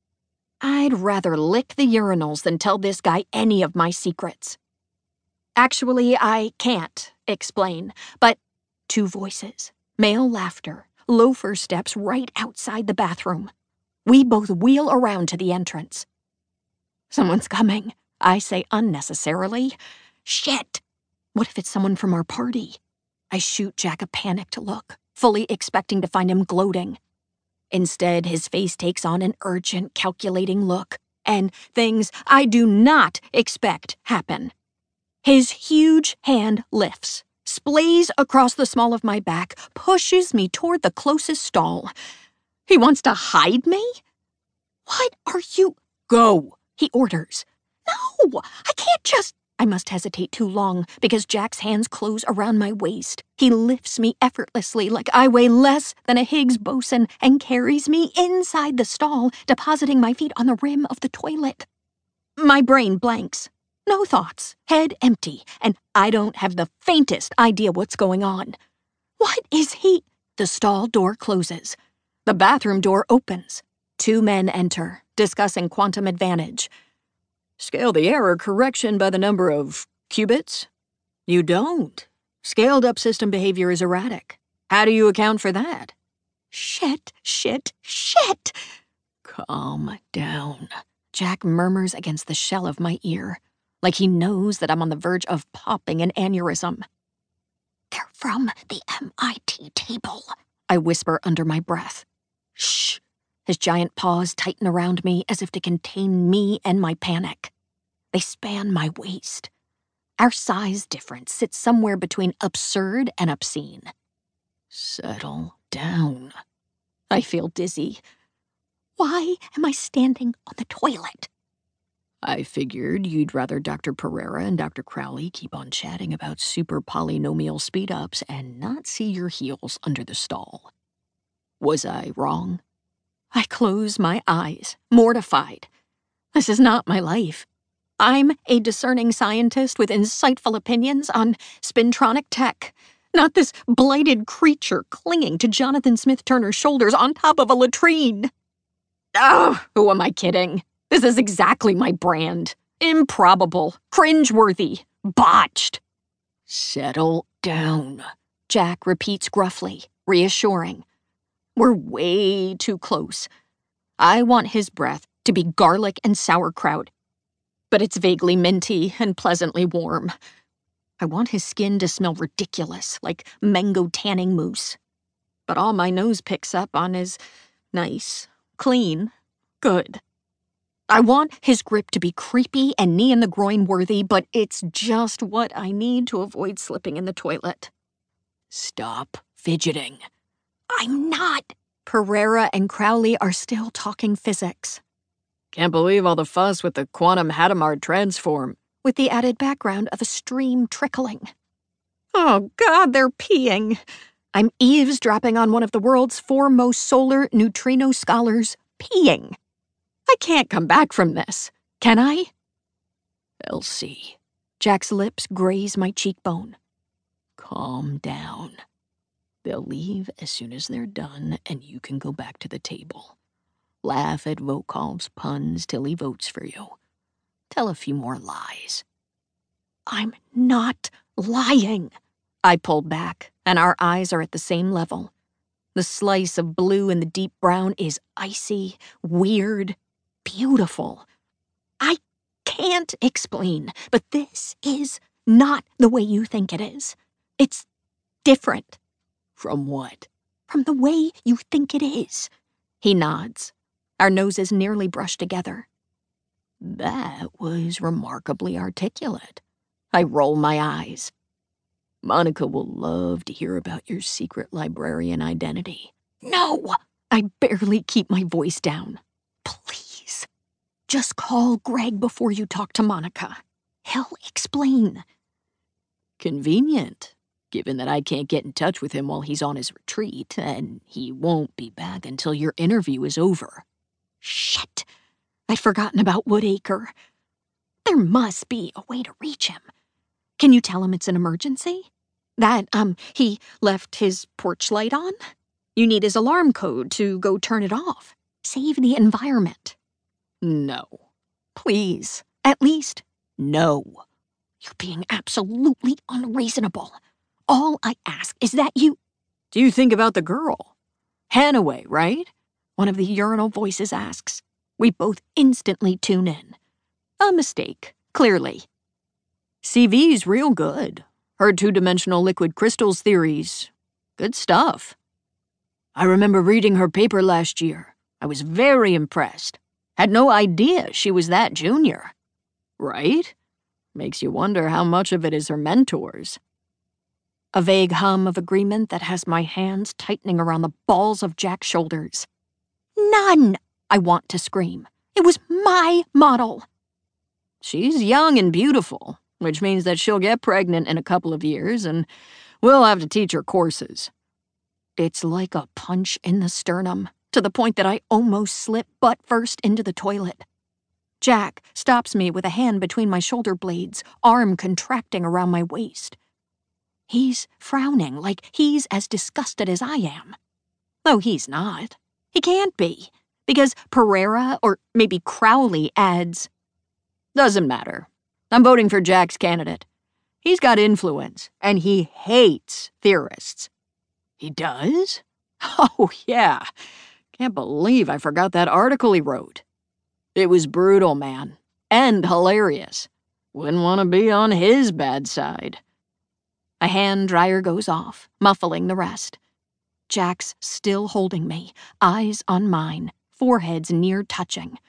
I'd rather lick the urinals than tell this guy any of my secrets. Actually, I can't explain, but two voices, male laughter, loafer steps right outside the bathroom. We both wheel around to the entrance. Someone's coming, I say unnecessarily. Shit! What if it's someone from our party? I shoot Jack a panicked look, fully expecting to find him gloating. Instead, his face takes on an urgent, calculating look, and things I do not expect happen. His huge hand lifts, splays across the small of my back, pushes me toward the closest stall. He wants to hide me? What are you... Go, he orders. No, I can't just... I must hesitate too long because Jack's hands close around my waist. He lifts me effortlessly like I weigh less than a Higgs boson and carries me inside the stall, depositing my feet on the rim of the toilet. My brain blanks. No thoughts, head empty, and I don't have the faintest idea what's going on. What is he? The stall door closes. The bathroom door opens. Two men enter, discussing quantum advantage. Scale the error correction by the number of qubits? You don't. Scaled-up system behavior is erratic. How do you account for that? Shit, shit, shit! Calm down. Jack murmurs against the shell of my ear, like he knows that I'm on the verge of popping an aneurysm. They're from the M I T table, I whisper under my breath. Shh! His giant paws tighten around me as if to contain me and my panic. They span my waist. Our size difference sits somewhere between absurd and obscene. Settle down. I feel dizzy. Why am I standing on the toilet? I figured you'd rather Doctor Pereira and Doctor Crowley keep on chatting about super polynomial speed-ups and not see your heels under the stall. Was I wrong? I close my eyes, mortified. This is not my life. I'm a discerning scientist with insightful opinions on spintronic tech, not this blighted creature clinging to Jonathan Smith Turner's shoulders on top of a latrine. Oh, who am I kidding? This is exactly my brand. Improbable, cringeworthy, botched. Settle down, Jack repeats gruffly, reassuring. We're way too close. I want his breath to be garlic and sauerkraut, but it's vaguely minty and pleasantly warm. I want his skin to smell ridiculous, like mango tanning mousse. But all my nose picks up on is nice, clean, good. I want his grip to be creepy and knee-in-the-groin worthy, but it's just what I need to avoid slipping in the toilet. Stop fidgeting. I'm not. Pereira and Crowley are still talking physics. Can't believe all the fuss with the quantum Hadamard transform. With the added background of a stream trickling. Oh, God, they're peeing. I'm eavesdropping on one of the world's foremost solar neutrino scholars peeing. I can't come back from this, can I? Elsie. Jack's lips graze my cheekbone. Calm down. They'll leave as soon as they're done, and you can go back to the table. Laugh at Volkov's puns till he votes for you. Tell a few more lies. I'm not lying. I pulled back, and our eyes are at the same level. The slice of blue in the deep brown is icy, weird, beautiful. I can't explain, but this is not the way you think it is. It's different. From what? From the way you think it is. He nods. Our noses nearly brush together. That was remarkably articulate. I roll my eyes. Monica will love to hear about your secret librarian identity. No! I barely keep my voice down. Please. Just call Greg before you talk to Monica. He'll explain. Convenient, given that I can't get in touch with him while he's on his retreat, and he won't be back until your interview is over. Shit! I'd forgotten about Woodacre. There must be a way to reach him. Can you tell him it's an emergency? That, um, he left his porch light on? You need his alarm code to go turn it off. Save the environment. No. Please. At least, no. You're being absolutely unreasonable. All I ask is that you... Do you think about the girl? Hannaway, right? One of the urinal voices asks. We both instantly tune in. A mistake, clearly. C V's real good. Her two-dimensional liquid crystals theories. Good stuff. I remember reading her paper last year. I was very impressed. Had no idea she was that junior. Right? Makes you wonder how much of it is her mentors. A vague hum of agreement that has my hands tightening around the balls of Jack's shoulders. None! I want to scream. It was my model. She's young and beautiful, which means that she'll get pregnant in a couple of years, and we'll have to teach her courses. It's like a punch in the sternum, to the point that I almost slip butt first into the toilet. Jack stops me with a hand between my shoulder blades, arm contracting around my waist. He's frowning like he's as disgusted as I am. Though he's not. He can't be, because Pereira, or maybe Crowley, adds, Doesn't matter. I'm voting for Jack's candidate. He's got influence, and he hates theorists. He does? Oh, yeah. Can't believe I forgot that article he wrote. It was brutal, man. And hilarious. Wouldn't want to be on his bad side. A hand dryer goes off, muffling the rest. Jack's still holding me, eyes on mine, foreheads near touching.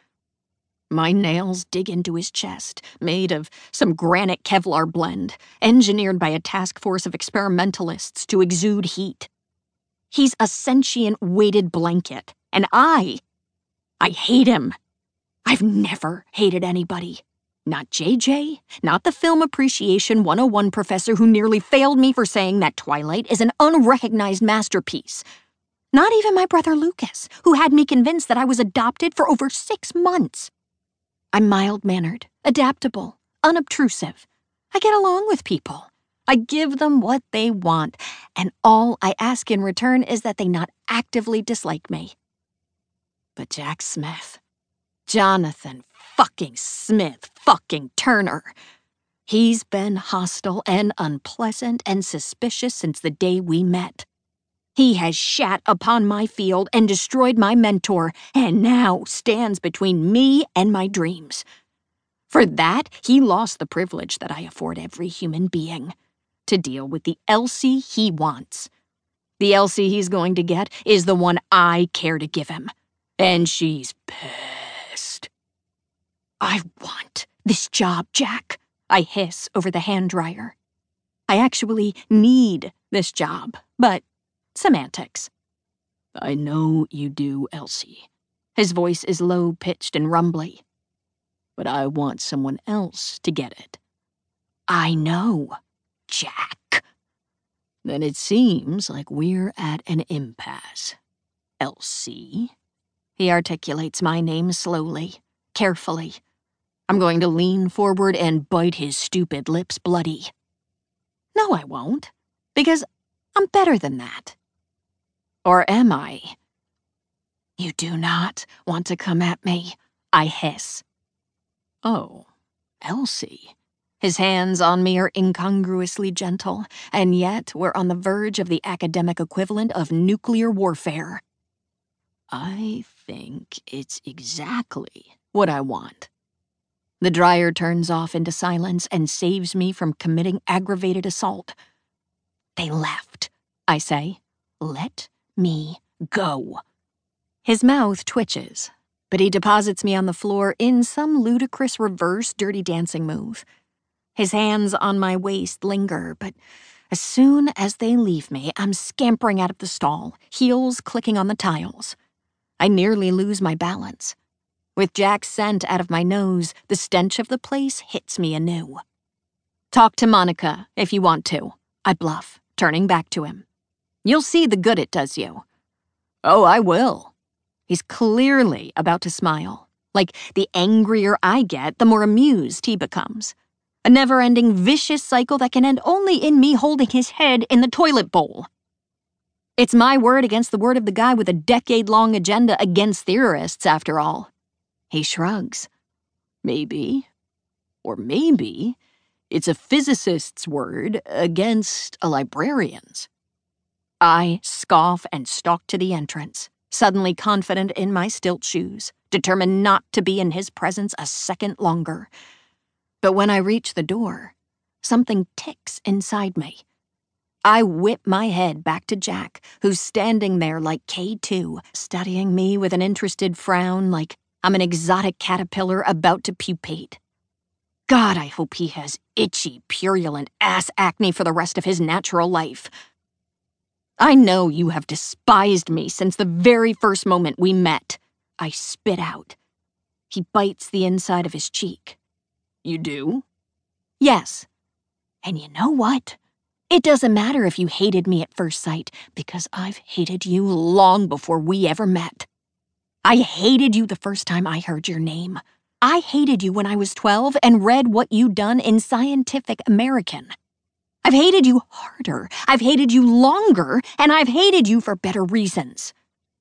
My nails dig into his chest, made of some granite Kevlar blend, engineered by a task force of experimentalists to exude heat. He's a sentient weighted blanket, and I, I hate him. I've never hated anybody. Not J J, not the film appreciation one oh one professor who nearly failed me for saying that Twilight is an unrecognized masterpiece. Not even my brother Lucas, who had me convinced that I was adopted for over six months. I'm mild-mannered, adaptable, unobtrusive. I get along with people. I give them what they want, and all I ask in return is that they not actively dislike me. But Jack Smith, Jonathan fucking Smith, fucking Turner. He's been hostile and unpleasant and suspicious since the day we met. He has shat upon my field and destroyed my mentor, and now stands between me and my dreams. For that, he lost the privilege that I afford every human being, to deal with the Elsie he wants. The Elsie he's going to get is the one I care to give him, and she's pissed. I want this job, Jack, I hiss over the hand dryer. I actually need this job, but semantics. I know you do, Elsie. His voice is low-pitched and rumbly. But I want someone else to get it. I know, Jack. Then it seems like we're at an impasse. Elsie? He articulates my name slowly, carefully. I'm going to lean forward and bite his stupid lips bloody. No, I won't, because I'm better than that. Or am I? You do not want to come at me, I hiss. Oh, Elsie. His hands on me are incongruously gentle, and yet we're on the verge of the academic equivalent of nuclear warfare. I think it's exactly what I want. The dryer turns off into silence and saves me from committing aggravated assault. They left, I say. Let me go. His mouth twitches, but he deposits me on the floor in some ludicrous reverse Dirty Dancing move. His hands on my waist linger, but as soon as they leave me, I'm scampering out of the stall, heels clicking on the tiles. I nearly lose my balance. With Jack's scent out of my nose, the stench of the place hits me anew. Talk to Monica, if you want to, I bluff, turning back to him. You'll see the good it does you. Oh, I will. He's clearly about to smile. Like the angrier I get, the more amused he becomes. A never-ending vicious cycle that can end only in me holding his head in the toilet bowl. It's my word against the word of the guy with a decade-long agenda against theorists, after all. He shrugs. Maybe. Or maybe it's a physicist's word against a librarian's. I scoff and stalk to the entrance, suddenly confident in my stilt shoes, determined not to be in his presence a second longer. But when I reach the door, something ticks inside me. I whip my head back to Jack, who's standing there like K two, studying me with an interested frown like I'm an exotic caterpillar about to pupate. God, I hope he has itchy, purulent ass acne for the rest of his natural life. I know you have despised me since the very first moment we met. I spit out. He bites the inside of his cheek. You do? Yes. And you know what? It doesn't matter if you hated me at first sight, because I've hated you long before we ever met. I hated you the first time I heard your name. I hated you when I was twelve and read what you'd done in Scientific American. I've hated you harder, I've hated you longer, and I've hated you for better reasons.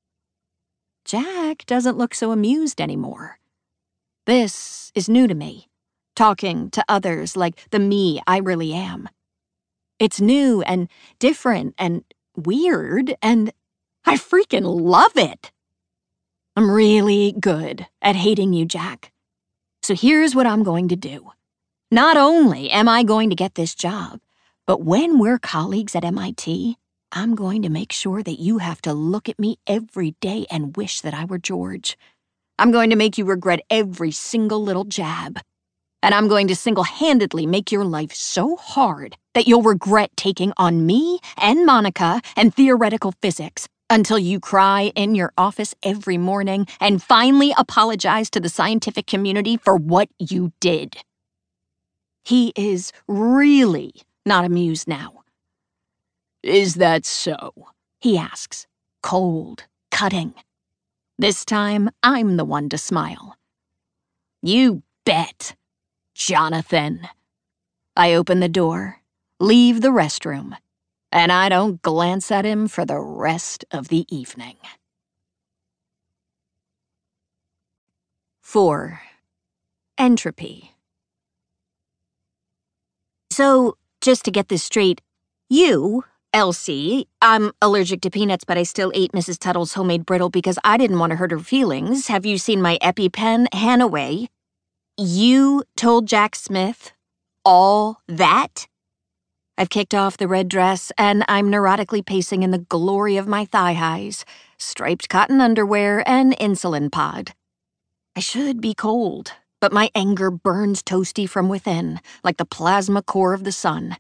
Jack doesn't look so amused anymore. This is new to me, talking to others like the me I really am. It's new and different and weird, and I freaking love it. I'm really good at hating you, Jack. So here's what I'm going to do. Not only am I going to get this job, but when we're colleagues at M I T, I'm going to make sure that you have to look at me every day and wish that I were George. I'm going to make you regret every single little jab. And I'm going to single-handedly make your life so hard that you'll regret taking on me and Monica and theoretical physics until you cry in your office every morning and finally apologize to the scientific community for what you did. He is really not amused now. Is that so? He asks, cold, cutting. This time, I'm the one to smile. You bet, Jonathan. I open the door, leave the restroom, and I don't glance at him for the rest of the evening. Four. Entropy. So, just to get this straight, you, Elsie, I'm allergic to peanuts, but I still ate Missus Tuttle's homemade brittle because I didn't want to hurt her feelings. Have you seen my EpiPen, Hannaway? You told Jack Smith all that? I've kicked off the red dress, and I'm neurotically pacing in the glory of my thigh-highs, striped cotton underwear, and insulin pod. I should be cold, but my anger burns toasty from within, like the plasma core of the sun.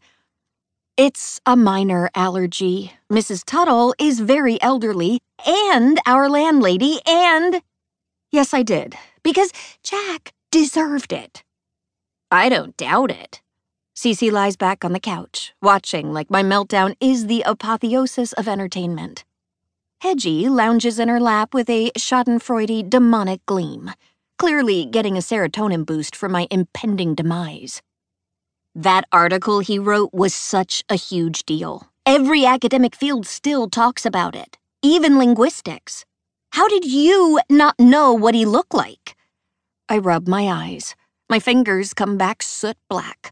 It's a minor allergy. Missus Tuttle is very elderly, and our landlady, and... Yes, I did, because Jack deserved it. I don't doubt it. Cece lies back on the couch, watching like my meltdown is the apotheosis of entertainment. Hedgie lounges in her lap with a schadenfreude demonic gleam, clearly getting a serotonin boost from my impending demise. That article he wrote was such a huge deal. Every academic field still talks about it, even linguistics. How did you not know what he looked like? I rub my eyes. My fingers come back soot black.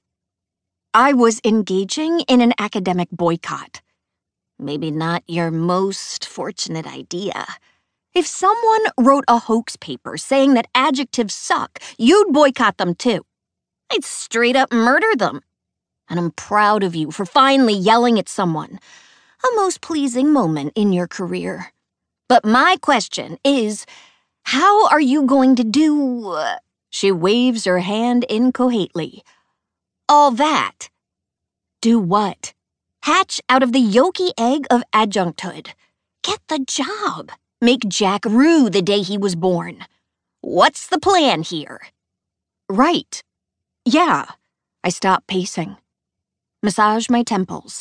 I was engaging in an academic boycott. Maybe not your most fortunate idea. If someone wrote a hoax paper saying that adjectives suck, you'd boycott them too. I'd straight up murder them. And I'm proud of you for finally yelling at someone. A most pleasing moment in your career. But my question is, how are you going to do... Uh, she waves her hand incoherently. All that. Do what? Hatch out of the yolky egg of adjuncthood. Get the job. Make Jack rue the day he was born. What's the plan here? Right. Yeah. I stop pacing. Massage my temples.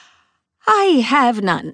I have none.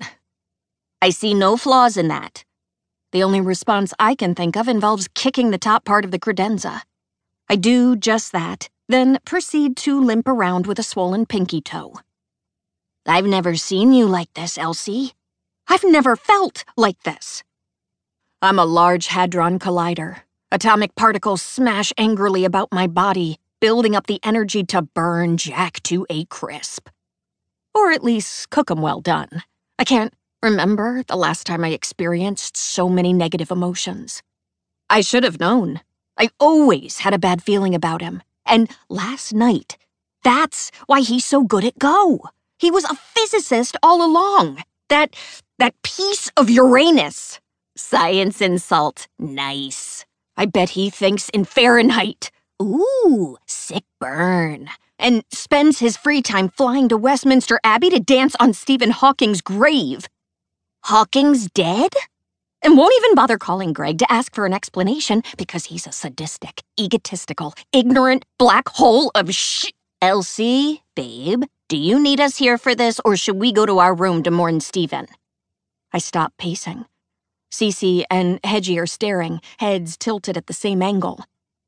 I see no flaws in that. The only response I can think of involves kicking the top part of the credenza. I do just that, then proceed to limp around with a swollen pinky toe. I've never seen you like this, Elsie. I've never felt like this. I'm a Large Hadron Collider. Atomic particles smash angrily about my body, building up the energy to burn Jack to a crisp. Or at least cook 'em well done. I can't remember the last time I experienced so many negative emotions. I should have known. I always had a bad feeling about him. And last night, that's why he's so good at Go. He was a physicist all along. That, that piece of Uranus. Science insult. Nice. I bet he thinks in Fahrenheit. Ooh, sick burn. And spends his free time flying to Westminster Abbey to dance on Stephen Hawking's grave. Hawking's dead? And won't even bother calling Greg to ask for an explanation because he's a sadistic, egotistical, ignorant black hole of sh... Elsie, babe, do you need us here for this or should we go to our room to mourn Stephen? I stop pacing. Cece and Hedgie are staring, heads tilted at the same angle.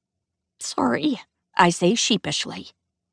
Sorry, I say sheepishly.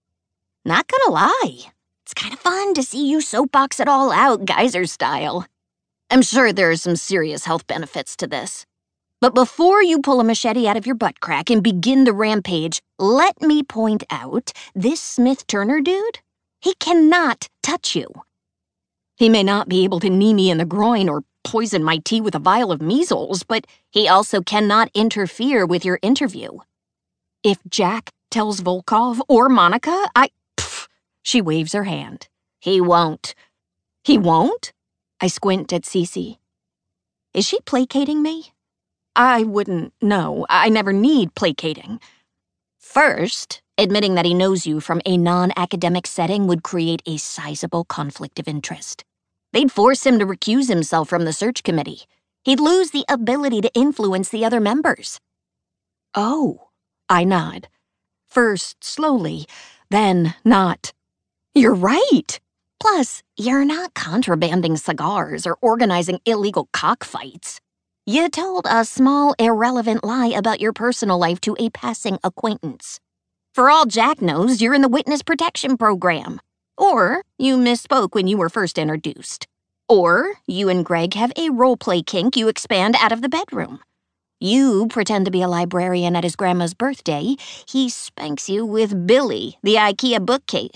Not gonna lie, it's kind of fun to see you soapbox it all out, geyser style. I'm sure there are some serious health benefits to this. But before you pull a machete out of your butt crack and begin the rampage, let me point out, this Smith-Turner dude, he cannot touch you. He may not be able to knee me in the groin or poison my tea with a vial of measles, but he also cannot interfere with your interview. If Jack tells Volkov or Monica, I... Pff, she waves her hand. He won't. He won't? I squint at Cece. Is she placating me? I wouldn't know. I never need placating. First, admitting that he knows you from a non-academic setting would create a sizable conflict of interest. They'd force him to recuse himself from the search committee. He'd lose the ability to influence the other members. Oh, I nod. First slowly, then not. You're right. Plus, you're not contrabanding cigars or organizing illegal cockfights. You told a small, irrelevant lie about your personal life to a passing acquaintance. For all Jack knows, you're in the witness protection program. Or you misspoke when you were first introduced. Or you and Greg have a role-play kink you expand out of the bedroom. You pretend to be a librarian at his grandma's birthday. He spanks you with Billy, the IKEA bookcase.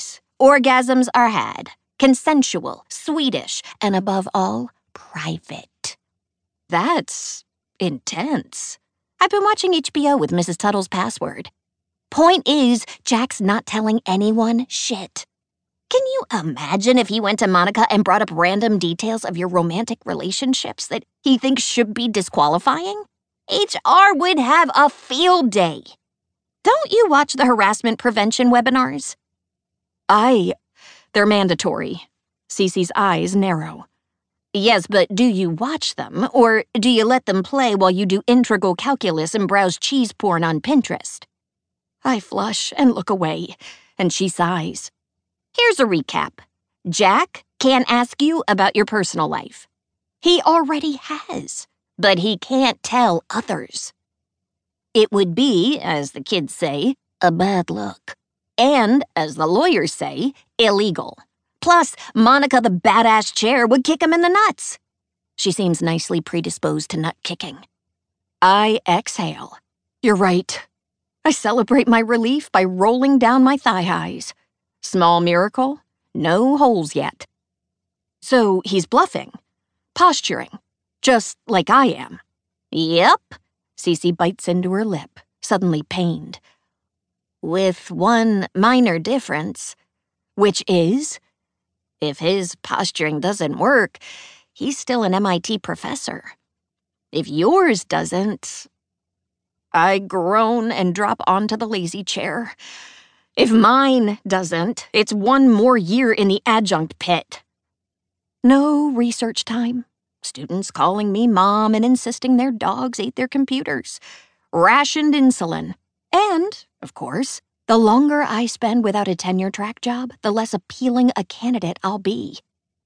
Orgasms are had, consensual, Swedish, and above all, private. That's intense. I've been watching H B O with Missus Tuttle's Password. Point is, Jack's not telling anyone shit. Can you imagine if he went to Monica and brought up random details of your romantic relationships that he thinks should be disqualifying? H R would have a field day. Don't you watch the harassment prevention webinars? I... They're mandatory. Cece's eyes narrow. Yes, but do you watch them, or do you let them play while you do integral calculus and browse cheese porn on Pinterest? I flush and look away, and she sighs. Here's a recap. Jack can't ask you about your personal life. He already has, but he can't tell others. It would be, as the kids say, a bad look. And, as the lawyers say, illegal. Plus, Monica the badass chair would kick him in the nuts. She seems nicely predisposed to nut kicking. I exhale. You're right. I celebrate my relief by rolling down my thigh highs. Small miracle, no holes yet. So he's bluffing, posturing, just like I am. Yep. Cece bites into her lip, suddenly pained. With one minor difference. Which is? If his posturing doesn't work, he's still an M I T professor. If yours doesn't... I groan and drop onto the lazy chair. If mine doesn't, it's one more year in the adjunct pit. No research time. Students calling me mom and insisting their dogs ate their computers. Rationed insulin. And, of course, the longer I spend without a tenure-track job, the less appealing a candidate I'll be.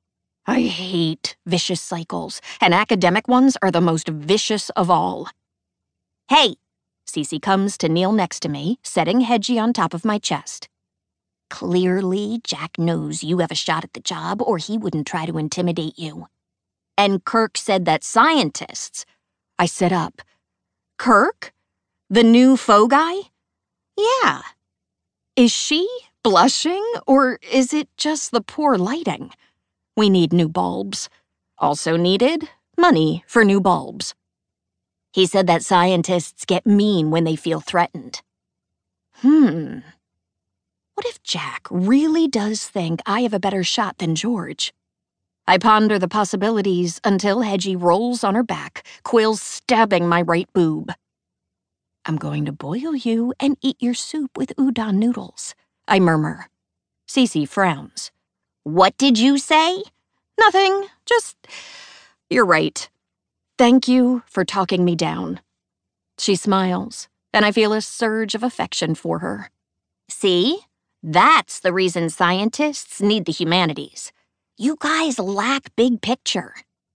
I hate vicious cycles, and academic ones are the most vicious of all. Hey! Cece comes to kneel next to me, setting Hedgie on top of my chest. Clearly, Jack knows you have a shot at the job, or he wouldn't try to intimidate you. And Kirk said that scientists... I sit up. Kirk? The new faux guy? Yeah. Is she blushing, or is it just the poor lighting? We need new bulbs. Also needed, money for new bulbs. He said that scientists get mean when they feel threatened. Hmm. What if Jack really does think I have a better shot than George? I ponder the possibilities until Hedgie rolls on her back, quills stabbing my right boob. I'm going to boil you and eat your soup with udon noodles, I murmur. Cece frowns. What did you say? Nothing, just... You're right. Thank you for talking me down. She smiles, and I feel a surge of affection for her. See? That's the reason scientists need the humanities. You guys lack big picture.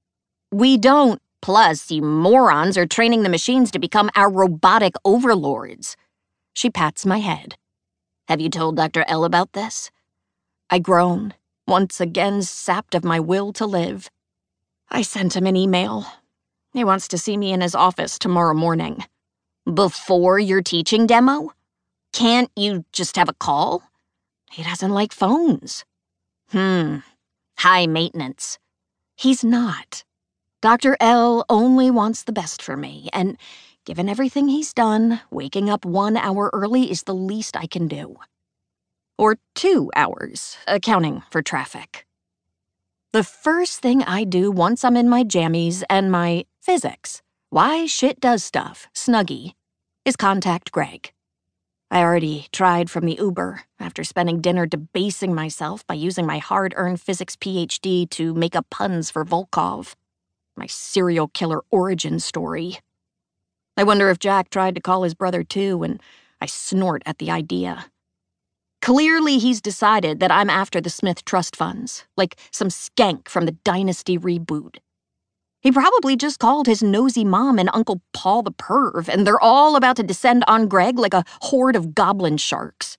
We don't. Plus, you morons are training the machines to become our robotic overlords. She pats my head. Have you told Doctor L about this? I groan, once again sapped of my will to live. I sent him an email. He wants to see me in his office tomorrow morning. Before your teaching demo? Can't you just have a call? He doesn't like phones. Hmm. High maintenance. He's not. Doctor L only wants the best for me, and given everything he's done, waking up one hour early is the least I can do. Or two hours, accounting for traffic. The first thing I do once I'm in my jammies and my physics, why shit does stuff, snuggie, is contact Greg. I already tried from the Uber after spending dinner debasing myself by using my hard-earned physics P H D to make up puns for Volkov, my serial killer origin story. I wonder if Jack tried to call his brother too, and I snort at the idea. Clearly he's decided that I'm after the Smith Trust funds, like some skank from the Dynasty reboot. He probably just called his nosy mom and Uncle Paul the perv, and they're all about to descend on Greg like a horde of goblin sharks.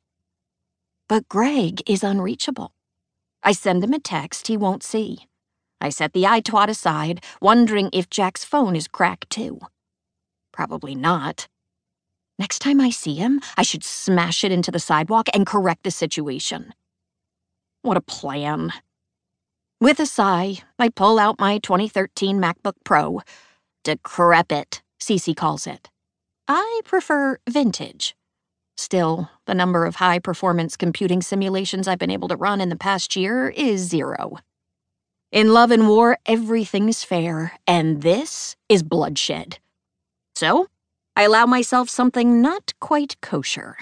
But Greg is unreachable. I send him a text he won't see. I set the eye-twat aside, wondering if Jack's phone is cracked too. Probably not. Next time I see him, I should smash it into the sidewalk and correct the situation. what a plan. With a sigh, I pull out my twenty thirteen MacBook Pro. Decrepit, Cece calls it. I prefer vintage. Still, the number of high-performance computing simulations I've been able to run in the past year is zero. In love and war, everything's fair, and this is bloodshed. So, I allow myself something not quite kosher.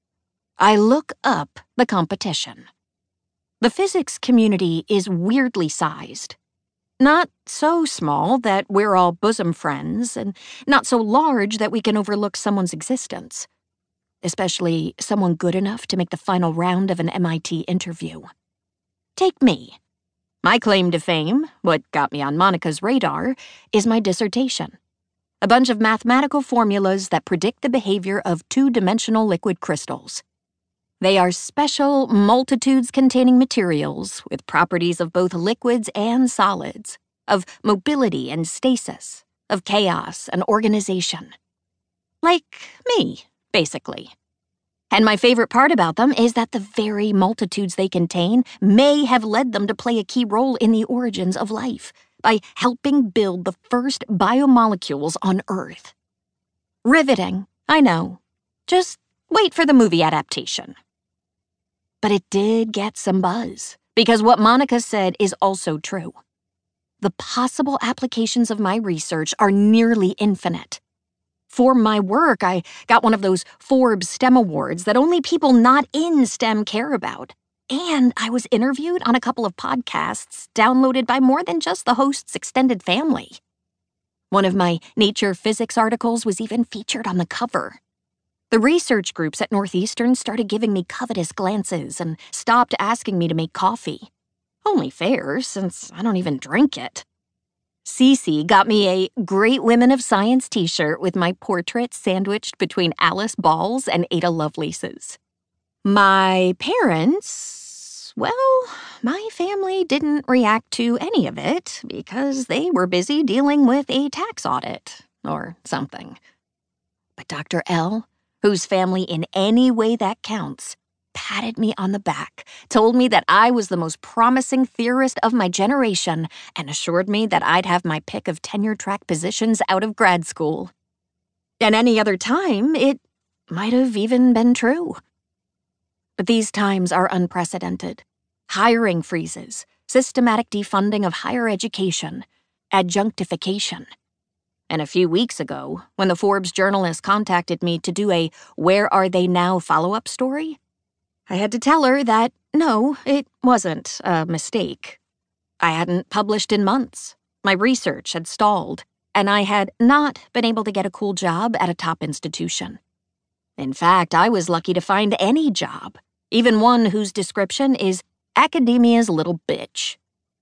I look up the competition. The physics community is weirdly sized. Not so small that we're all bosom friends, and not so large that we can overlook someone's existence. Especially someone good enough to make the final round of an M I T interview. Take me. My claim to fame, what got me on Monica's radar, is my dissertation. A bunch of mathematical formulas that predict the behavior of two-dimensional liquid crystals. They are special multitudes-containing materials with properties of both liquids and solids, of mobility and stasis, of chaos and organization. Like me, basically. And my favorite part about them is that the very multitudes they contain may have led them to play a key role in the origins of life by helping build the first biomolecules on Earth. Riveting, I know. Just wait for the movie adaptation. But it did get some buzz, because what Monica said is also true. The possible applications of my research are nearly infinite. For my work, I got one of those Forbes STEM awards that only people not in STEM care about. And I was interviewed on a couple of podcasts downloaded by more than just the host's extended family. One of my Nature Physics articles was even featured on the cover. The research groups at Northeastern started giving me covetous glances and stopped asking me to make coffee. Only fair, since I don't even drink it. Cece got me a Great Women of Science t-shirt with my portrait sandwiched between Alice Balls and Ada Lovelace's. My parents, well, my family didn't react to any of it because they were busy dealing with a tax audit or something. But Doctor L, whose family in any way that counts, patted me on the back, told me that I was the most promising theorist of my generation, and assured me that I'd have my pick of tenure-track positions out of grad school. And any other time, it might have even been true. But these times are unprecedented. Hiring freezes, systematic defunding of higher education, adjunctification. And a few weeks ago, when the Forbes journalist contacted me to do a Where Are They Now follow-up story, I had to tell her that, no, it wasn't a mistake. I hadn't published in months, my research had stalled, and I had not been able to get a cool job at a top institution. In fact, I was lucky to find any job, even one whose description is academia's little bitch.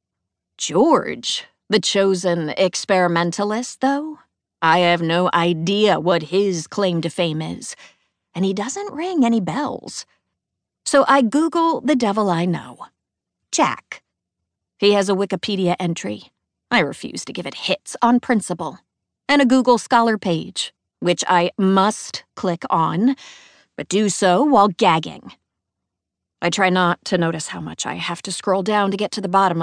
George, the chosen experimentalist, though, I have no idea what his claim to fame is, and he doesn't ring any bells. So I Google the devil I know. Jack. He has a Wikipedia entry. I refuse to give it hits on principle. And a Google Scholar page, which I must click on, but do so while gagging. I try not to notice how much I have to scroll down to get to the bottom